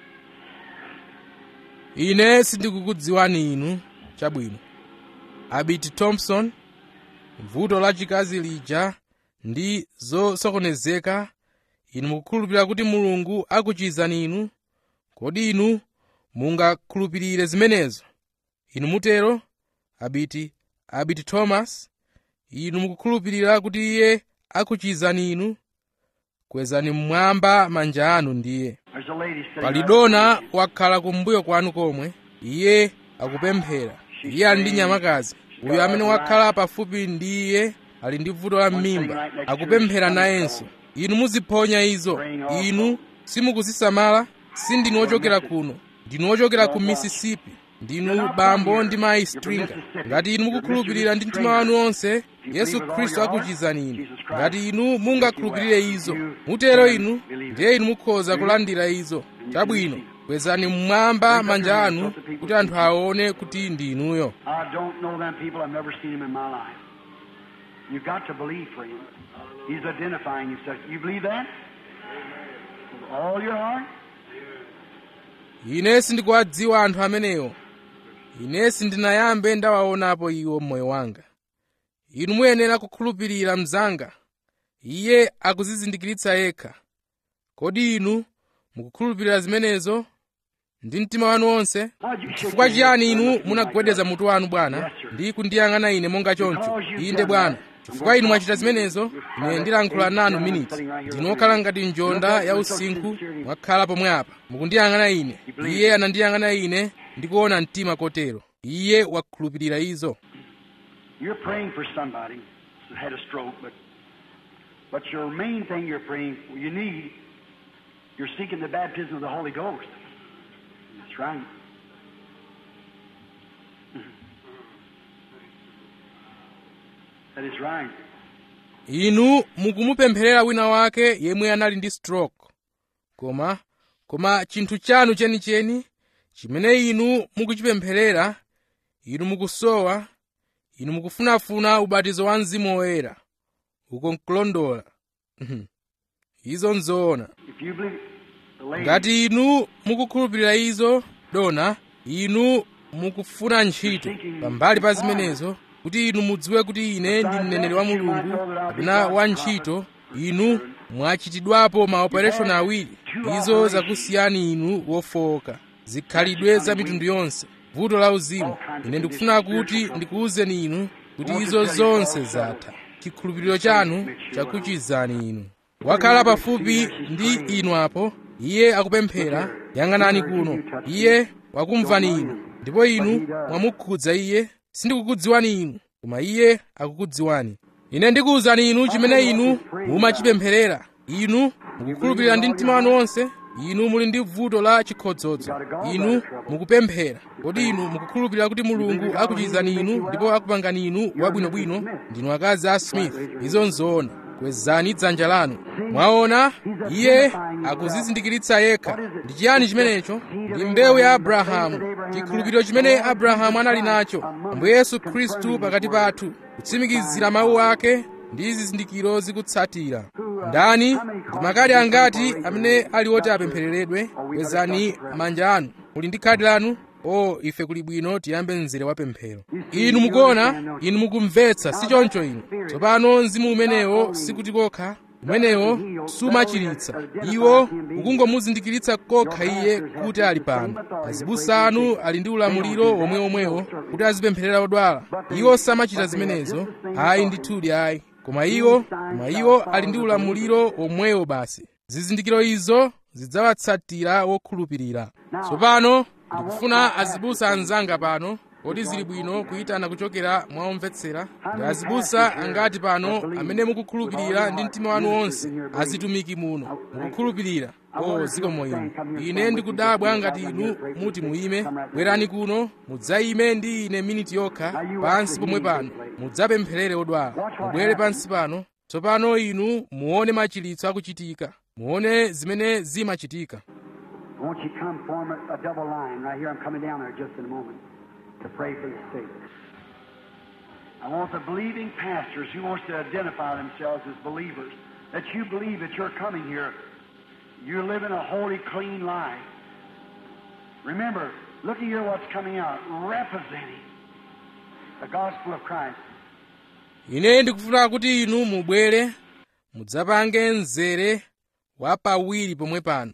Ine sindikukudziwani inu, chabwino. Abiti Thompson, vuto la chikazi lija ndi zosokonezeka, inu mukukhulupirira kuti Mulungu akuchizani inu? Kodi inu mungakhulupirire zimenezo? Inu mutero? Abiti, Abiti Thomas, inu mukukhulupirira kuti Iye akuchizani inu? Kwezani mmwamba manja anu ndiye. Pali dona wakhala kumbuyo kwanu komwe, iye akupemphera. Iye ali ndi nyamakazi. Uyo amene wakhala pafupi ndi iye ali ndi vuto la m'mimba, akupemphera nayenso. Inu muziphonya izo. Inu simukuzisamala. Sindinu ochokera kuno, ndinu ochokera ku Mississippi. Ndinu bambo ndi mayi Stringer. Ngati inu mukukhulupirira ndi mtima wanu onse, Yesu Khristu akuchizani inu. Ngati inu mungakhulupirire izo, mutero inu, ndiye inu mukhoza kulandira izo. Chabwino, kwezani mmwamba manja anu kuti anthu aone kuti ndi inuyo. I don't know them people. I've never seen them in my life. You've got to believe for Him. He's identifying Himself. You believe that? With all your heart? Ine sindikuwadziwa anthu amenewo. Ine sindinayambe ndawaonapo iwo mmoyo wanga. Inu muyenera kukhulupirira mnzanga. Iye akuzizindikiritsa yekha. Kodi inu mukukhulupirira zimenezo ndi mtima wanu wonse? Chifukwa chiyani inu munagwedeza mutu wanu Bwana ndi kundiyang'ana ine monga choncho? Inde Bwana, chifukwa inu mwachita zimenezo, ine ndilankhula nanu miniti. Ndinu okhala ngati njonda ya usinkhu, mwakhala pomwe apa mukundiyang'ana ine. Iye anandiyang'ana ine ndikuona mtima kotero. Iye wakhulupirira izo. You're praying for somebody who had a stroke, but but your main thing you're praying for, you need, you're seeking the baptism of the Holy Ghost. That's right. That is right. Inu mukumupempherera wina wake yemwe anali ndi stroke. Koma koma chinthu chanu chenicheni chimene inu mukuchipempherera, inu mukusowa, inu mukufunafuna ubatizo wa Mzimu Woyera. Uko nkulondola. Izo nzoona. Ngati inu mukukhulupirira izo, dona, inu mukufuna ntchito pambali pa zimenezo, kuti inu mudziwe kuti ine ndi mneneri wa Mulungu kapena wa ntchito, inu mwachitidwapo maoperation awiri. Izo zakusiyani inu wofowoka, zikhalidwe za mitundu yonse, vuto la uzimu. Ine ndikufuna kuti ndikuwuzeni inu kuti izo zonse zatha. Chikhulupiriro chanu chakuchizani inu. Wakhala pafupi ndi inu apo, iye akupemphera, yang'anani kuno. Iye wakumvani inu, ndipo inu mwamukhudza iye. Sindikukudziwani inu, koma iye akukudziwani. Ine ndikuwuzani inu chimene inu mumachipempherera. Inu mukukhulupirira ndi mtima wanu wonse. Inu muli ndi vuto la chikhodzodzo. Inu mukupemphera. Kodi inu mukukhulupirira kuti Mulungu akuchizani inu ndipo akupangani inu wabwinobwino? Ndinu akazi a Smith. Izo nzoona. kwezani dzanja lanu. Mwaona, iye akuzizindikiritsa yekha. Ndi chiyani chimenecho? Ndi mbewu ya Abrahamu, chikhulupiriro chimene Abrahamu anali nacho, Ambuye Yesu Khristu pakati pathu, kutsimikizira mawu ake ndi zizindikiro zikutsatira. Ndani ndi makadi angati amene ali oti apemphereredwe? Kwezani manja anu. Muli ndi khadi lanu? O, ife kuli bwino tiyambe mzere wa pemphero. Inu mukuona, inu mukumvetsa, si choncho inu. Tsopano mzimu umenewo sikuti kokha, umenewo sumachiritsa. Iwo ukungomuzindikiritsa kokha iye kuti ali pano. Azibusa anu ali ndi ulamuliro omweomwewo kuti azipempherera odwala. Iwo samachita zimenezo, ayi ndithudi ayi. Koma iwo, koma iwo ali ndi ulamuliro omwewo basi. Zizindikiro izo zidzawatsatira wokhulupirira. Tsopano ndikufuna azibusa anzanga pano, kodi zili bwino kuyitana kuchokera mwaomvetsera. Ndi azibusa angati pano amene mukukhulupirira ndi mtima wanu wonse, azitumiki muno mukukhulupirira. O, zikomo inu. Ine ndikudabwa ngati inu muti muime. Bwerani kuno, mudzayime ndi ine miniti yokha pansi pomwe pano, mudzapempherere odwala. Mubwere pansi pano. Tsopano inu muone machiritso akuchitika, muone zimene zimachitika. Won't you come form a, a double line right here? I'm coming down there just in a moment to pray for the sick. I want the believing pastors who wants to identify themselves as believers, that you believe that you're coming here. You're living a holy, clean life. Remember, look at here what's coming out, representing the gospel of Christ. Ine ndikufuna kuti inu mubwere mudzapange mzere wa pawiri pomwe pano.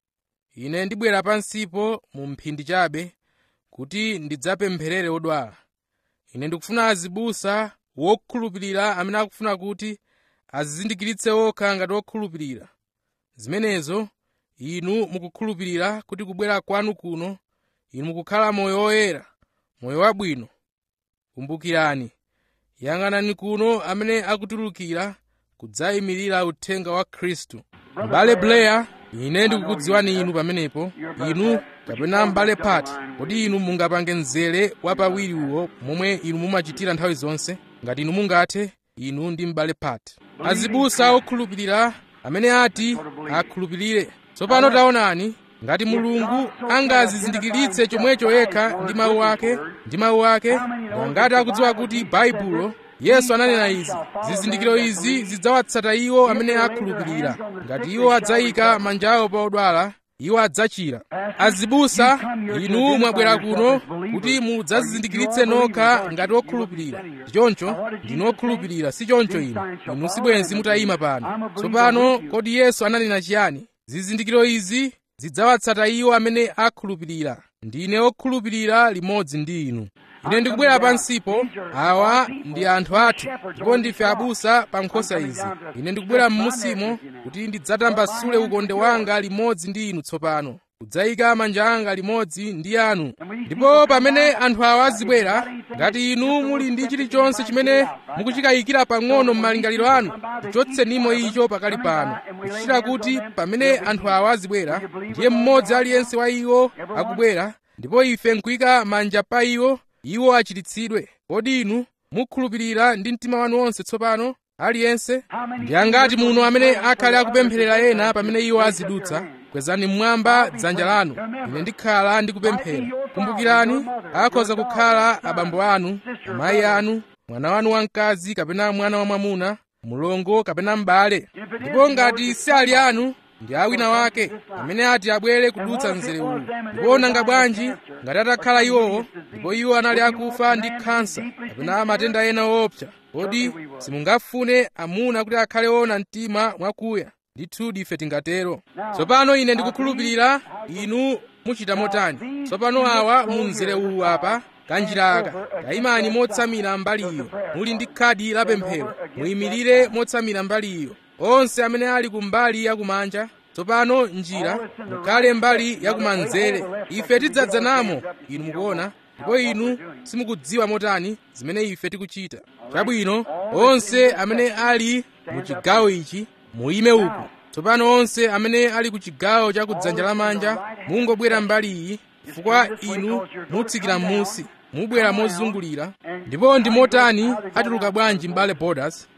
Ine ndibwera pansipo mu mphindi chabe kuti ndidzapempherere odwala. Ine ndikufuna azibusa wokhulupirira amene akufuna kuti azizindikiritse okha ngati wokhulupirira. Zimenezo inu mukukhulupirira kuti kubwera kwanu kuno inu mukukhala moyo woyera, moyo wabwino. Kumbukirani, yang'anani kuno amene akutulukira kudzayimirira uthenga wa Khristu. M'bale Blair, ine ndikukudziwani inu pamenepo, inu kapena m'bale Pat, kodi inu mungapange mzere wapawiri uwo momwe inu mumachitira nthawi zonse? Ngati inu mungathe, inu ndi m'bale Pat. Azibusa okhulupirira amene ati akhulupirire. Tsopano taonani, ngati Mulungu angazizindikiritse chomwecho yekha ndi mawu ake, ndi mawu ake, ngati akudziwa kuti Baibulo Yesu ananena izi, zizindikiro izi zidzawatsata iwo amene akhulupirira. Ngati iwo adzayika manja awo pa odwala, iwo adzachira. Azibusa, inu mwabwera kuno kuti mudzazizindikiritse nokha ngati okhulupirira. Choncho ndinu okhulupirira, si choncho inu. Inu sibwenzi mutayima pano. Tsopano kodi Yesu ananena chiyani? Zizindikiro izi zidzawatsata iwo amene akhulupirira. Ndine okhulupirira limodzi ndi inu. Ine ndikubwera pansipo, awa ndi anthu athu, ndipo ndife abusa pa nkhosa izi. Ine ndikubwera m'musimo kuti ndidzatambasule ukonde wanga limodzi ndi inu tsopano, kudzayika manja anga limodzi ndi anu. Ndipo pamene anthu awa azibwera, ngati inu muli ndi chilichonse chimene mukuchikayikira pang'ono m'malingaliro anu, tichotsenimo icho pakali pano, kuchitira kuti pamene anthu awa azibwera, ndiye mmodzi aliyense wa iwo akubwera, ndipo ife nkuyika manja pa iwo, iwo achiritsidwe. Kodi inu mukhulupirira ndi mtima wanu wonse tsopano? Aliyense? Ndi angati muno amene akhale akupempherera ena pamene iwo azidutsa? Kwezani mmwamba dzanja lanu. Ine ndikhala ndikupemphera. Kumbukirani, akhoza kukhala abambo anu, amayi anu, mwana wanu wamkazi kapena mwana wamwamuna, mlongo kapena m'bale. Ndipo ngati si ali anu, ndi awina wake amene ati abwere kudutsa mzere uwu. Ndipo nanga bwanji ngati atakhala iwowo, ndipo iwo anali akufa ndi khansa kapena matenda ena woopsa? Kodi simungafune amuna kuti akhale ona mtima mwakuya? Ndithudi ife tingatero. Tsopano ine ndikukhulupirira inu muchita motani. Tsopano awa mu mzere uwu apa, kanjira aka, kayimani motsamira mbali iyo. Muli ndi khadi la pemphero, muyimirire motsamira mbali iyo. Onse amene ali kumbali yakumanja, tsopano njira mukhale mbali yakumanzere. Ife tidzadzanamo, inu mukuona, ndipo inu simukudziwa motani zimene ife tikuchita. Chabwino, onse amene ali mu chigawo ichi, muyime uku. Tsopano onse amene ali ku chigawo cha kudzanja lamanja, mungobwera mbali iyi, chifukwa inu mutsikira m'munsi, mubwera mozungulira. Ndipo ndi motani atuluka bwanji m'bale Borders?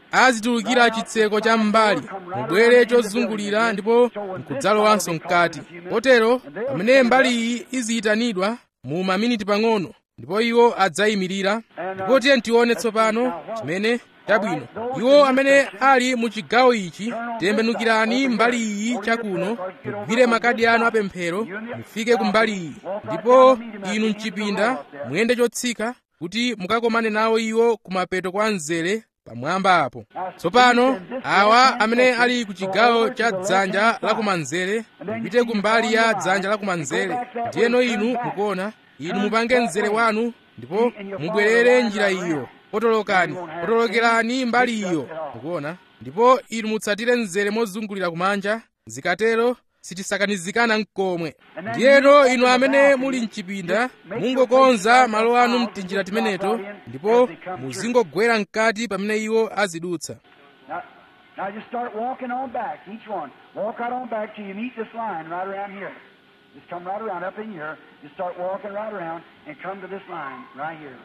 azitulukira chitseko cha mbali, mubwere chozungulira ndipo nkudzalowanso mkati. Potero pamene mbali iyi iziyitanidwa mu maminiti pang'ono, ndipo iwo adzayimirira. Ndipo tiye tione tsopano chimene chabwino. Iwo amene ali mu chigawo ichi, tembenukirani mbali iyi chakuno, mugwire makadi anu apemphero, mufike ku mbali iyi. Ndipo inu mchipinda muyende chotsika kuti mukakomane nawo iwo kumapeto kwa mzere pamwamba apo. Tsopano awa amene ali ku chigawo cha dzanja lakumanzere, mupite ku mbali ya dzanja lakumanzere. Ndiyeno inu mukuona, inu mupange mzere wanu ndipo mubwerere njira iyo. Potolokani, potolokerani mbali iyo, mukuona, ndipo inu mutsatire mzere mozungulira kumanja. Zikatero sitisakanizikana n'komwe. Ndiyeno inu amene muli mchipinda, mungokonza malo anu mtinjira timeneto, ndipo muzingogwera mkati pamene iwo azidutsa. Now just start walking on back, each one. Walk right on back till you meet this line right around here. Just come right around up in here. Just start walking right around and come to this line right here.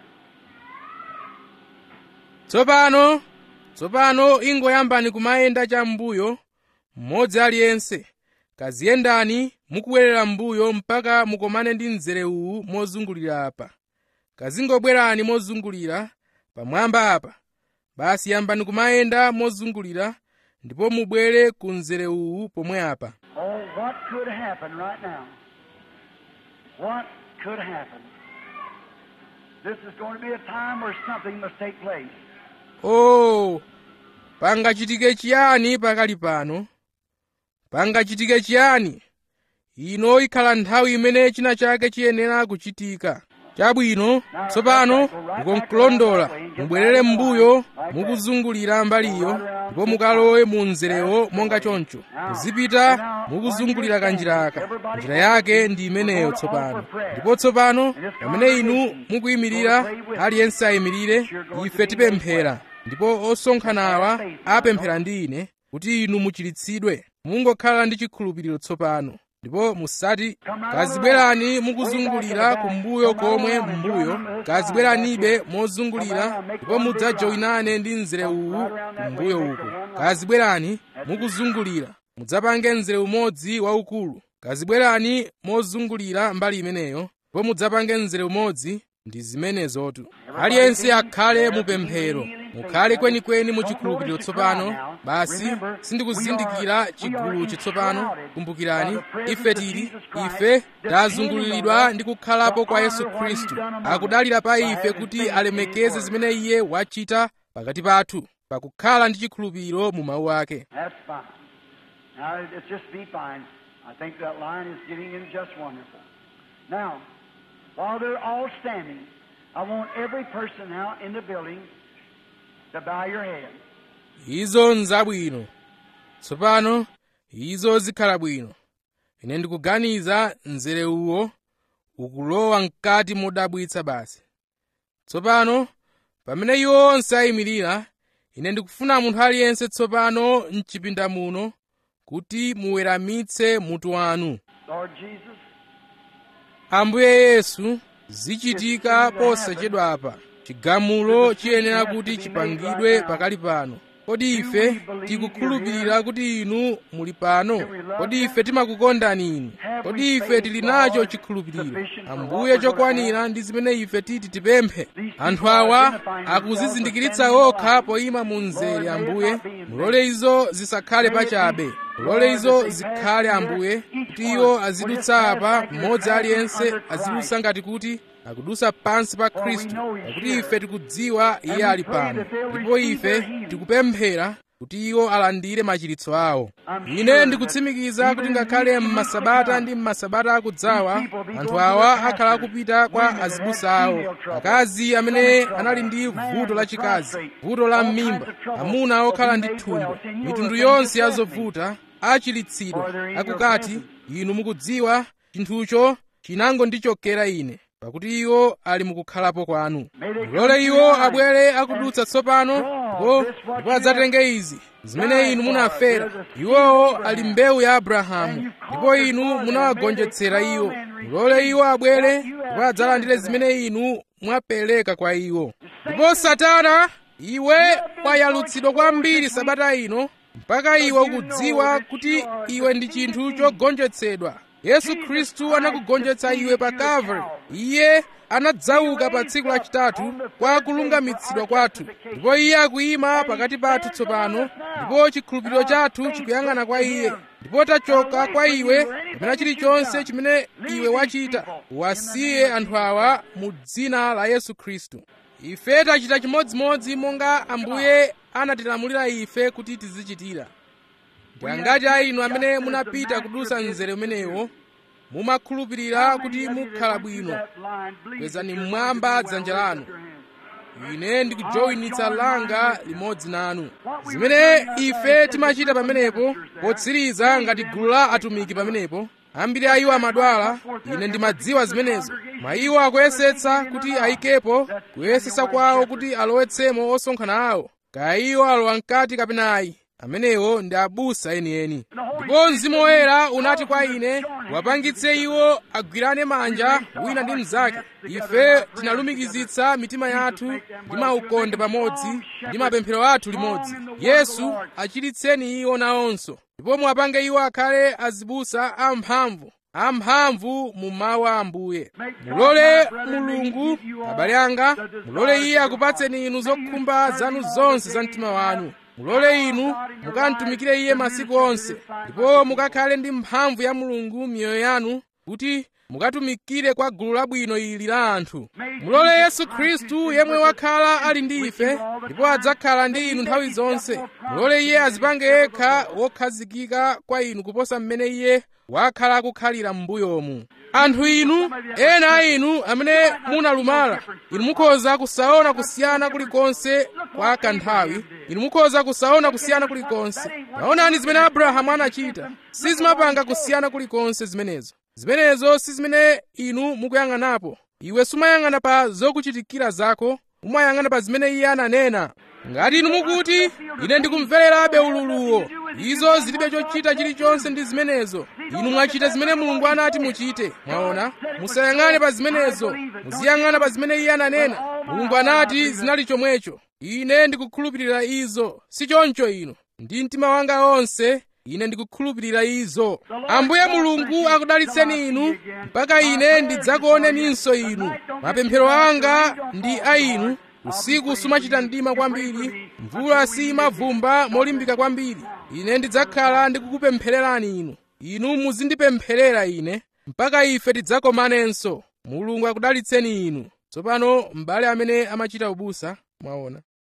Tsopano, tsopano ingoyambani kumayenda cham'mbuyo, mmodzi aliyense. Kaziyendani mukubwerera m'mbuyo mpaka mukomane ndi mzere uwu mozungulira apa. Kazingobwerani mozungulira pamwamba apa. Basi yambani kumayenda mozungulira ndipo mubwere ku mzere uwu pomwe apa. Oh, what could happen right now? What could happen? This is going to be a time where something must take place. Oh, pangachitike chiyani pakali pano? Pangachitike chiyani? Ino ikhala nthawi imene china chake chiyenera kuchitika. Chabwino, tsopano mukonkulondola, mubwerere m'mbuyo mukuzungulira mbaliyo, ndipo mukalowe mu mzerewo monga choncho. Muzipita mukuzungulira kanjira aka. Njira yake ndi imeneyo tsopano. Ndipo tsopano pamene inu mukuyimirira, aliyense ayimirire, ife tipemphera. Ndipo osonkhanawa apemphera ndi ine kuti inu muchiritsidwe. Mungokhala ndi chikhulupiriro tsopano. Ndipo musati kazibwerani mukuzungulira kumbuyo komwe mbuyo, kazibweranibe mozungulira ndipo mudzajoyinane ndi mzere uwu kumbuyo uko. Kazibwerani mukuzungulira, mudzapange mzere umodzi waukulu. Kazibwerani mozungulira mbali imeneyo, ndipo mudzapange mzere umodzi. Ndi zimenezotu. Aliyense akhale mupemphero, mukhale kwenikweni muchikhulupiriro tsopano. Basi sindikuzindikira chigulu chitsopano. Kumbukirani, ife tili, ife tazunguliridwa ndi kukhalapo kwa Yesu Khristu. Akudalira pa ife kuti alemekeze zimene Iye wachita pakati pathu, pakukhala ndi chikhulupiriro mu mawu ake. That's fine. Now, it's just be fine. I think that line is getting in just wonderful. Now, while they're all standing, I want every person now in the building to bow your head. Izo nzabwino. Tsopano, izo zikhala bwino. Ine ndikuganiza mzere uwo ukulowa mkati modabwitsa basi. Tsopano, pamene iwo onse ayimirira, ine ndikufuna munthu aliyense tsopano mchipinda muno kuti muweramitse mutu wanu. Lord Jesus, Ambuye Yesu, zichitika posachedwapa. Chigamulo chiyenera kuti chipangidwe pakali pano. Kodi ife tikukhulupirira kuti inu muli pano? Kodi ife timakukondani inu? Kodi ife tili nacho chikhulupiriro, Ambuye, chokwanira ndi zimene ife titi tipemphe? Anthu awa akuzizindikiritsa okha poyima mu mzere, Ambuye. Mulole izo zisakhale pachabe. Mulole izo zikhale, Ambuye, kuti iwo azidutsa apa, mmodzi aliyense azidutsa ngati kuti akudusa pansi pa Khristu, pakuti ife tikudziwa Iye ali pano. Ndipo ife tikupemphera kuti iwo alandire machiritso awo. Ine ndikutsimikiza kuti ngakhale m'masabata ndi m'masabata akudzawa, anthu awa akhala akupita kwa azibusa awo, akazi amene anali ndi vuto lachikazi, vuto la m'mimba, amuna okhala ndi thumbo, mitundu yonse ya zovuta, achiritsidwa, akukati, inu mukudziwa chinthucho chinangondichokera ine, pakuti iwo ali mukukhalapo kwanu. Mulole iwo abwere akudutsa tsopano, ndipo ndipo adzatenge izi zimene inu munafera. Iwowo ali mbewu ya Abrahamu, ndipo inu munawagonjetsera iwo. Mulole iwo abwere ndipo adzalandire zimene inu mwapereka kwa iwo. Ndipo Satana, iwe wayalutsidwa kwambiri sabata ino mpaka iwe ukudziwa kuti iwe ndi chinthu chogonjetsedwa. Yesu Khristu anakugonjetsa iwe pa Calvary. Iye anadzauka pa tsiku lachitatu kwa kulungamitsidwa kwathu, ndipo iye akuyima pakati pathu tsopano, ndipo chikhulupiriro chathu chikuyang'ana kwa iye. Ndipo tachoka kwa iwe kapena chilichonse chimene iwe wachita, wasiye anthu awa mu dzina la Yesu Khristu. Ife tachita chimodzimodzi monga Ambuye anatilamulira ife kuti tizichitira. Ndi angati a inu amene munapita kudusa mzere umenewo mumakhulupirira kuti mukhala bwino? Kwezani mmwamba dzanja lanu. Ine ndikujoyinitsa langa limodzi nanu. Zimene ife timachita pamenepo, potsiriza ngati gulu la atumiki pamenepo, ambiri a iwo amadwala. Ine ndimadziwa zimenezo. Mwa iwo akuyesetsa kuti ayikepo kuyesetsa kwawo kuti alowetsemo osonkhana awo, kaya iwo alowa mkati kapena ayi. Amenewo ndi abusa enieni. Ndipo Mzimu Woyera unati kwa ine, wapangitse iwo agwirane manja wina ndi mnzake. Ife tinalumikizitsa mitima yathu ndi maukonde pamodzi ndi mapemphero athu limodzi. Yesu achiritseni iwo nawonso, ndipo muwapange iwo akhale azibusa amphamvu, amphamvu mu mawu a Ambuye. Mulole Mulungu, abale anga, mulole Iye akupatseni inu zokhumba zanu zonse za mtima wanu. Mulole inu mukamtumikire Iye masiku onse, ndipo mukakhale ndi mphamvu ya Mulungu m'miyoyo yanu kuti mukatumikire kwa gulu labwino ili la anthu. Mulole Yesu Khristu yemwe wakhala ali ndi ife ndipo adzakhala ndi inu nthawi zonse, mulole Iye azipange yekha wokhazikika kwa inu kuposa mmene Iye wakhala akukhalira m'mbuyomu. Anthu inu, ena a inu amene munalumala, inu mukhoza kusaona kusiyana kulikonse kwa kanthawi. Inu mukhoza kusaona kusiyana kulikonse. Taonani zimene Abrahamu anachita. Sizimapanga kusiyana kulikonse zimenezo. Zimenezo si zimene inu mukuyang'anapo. Iwe sumayang'ana pa zokuchitikira zako, umayang'ana pa zimene Iye ananena. Ngati inu mukuti, ine ndikumvererabe ululuwo, izo zilibe chochita chilichonse ndi zimenezo. Inu mwachita zimene Mulungu anati muchite. Mwaona? Musayang'ane pa zimenezo, muziyang'ana pa zimene Iye ananena. Mulungu anati zinali chomwecho. Ine ndikukhulupirira izo. Si choncho inu? Ndi mtima wanga wonse ine ndikukhulupirira izo. Ambuye Mulungu akudalitseni inu mpaka ine ndidzakuoneninso inu. Mapemphero anga ndi a inu. Usiku sumachita mdima kwambiri, mvula simavumba molimbika kwambiri. Ine ndidzakhala ndikukupemphererani inu. Inu muzindipempherera ine mpaka ife tidzakomanenso. Mulungu akudalitseni inu. Tsopano m'bale amene amachita ubusa, mwaona.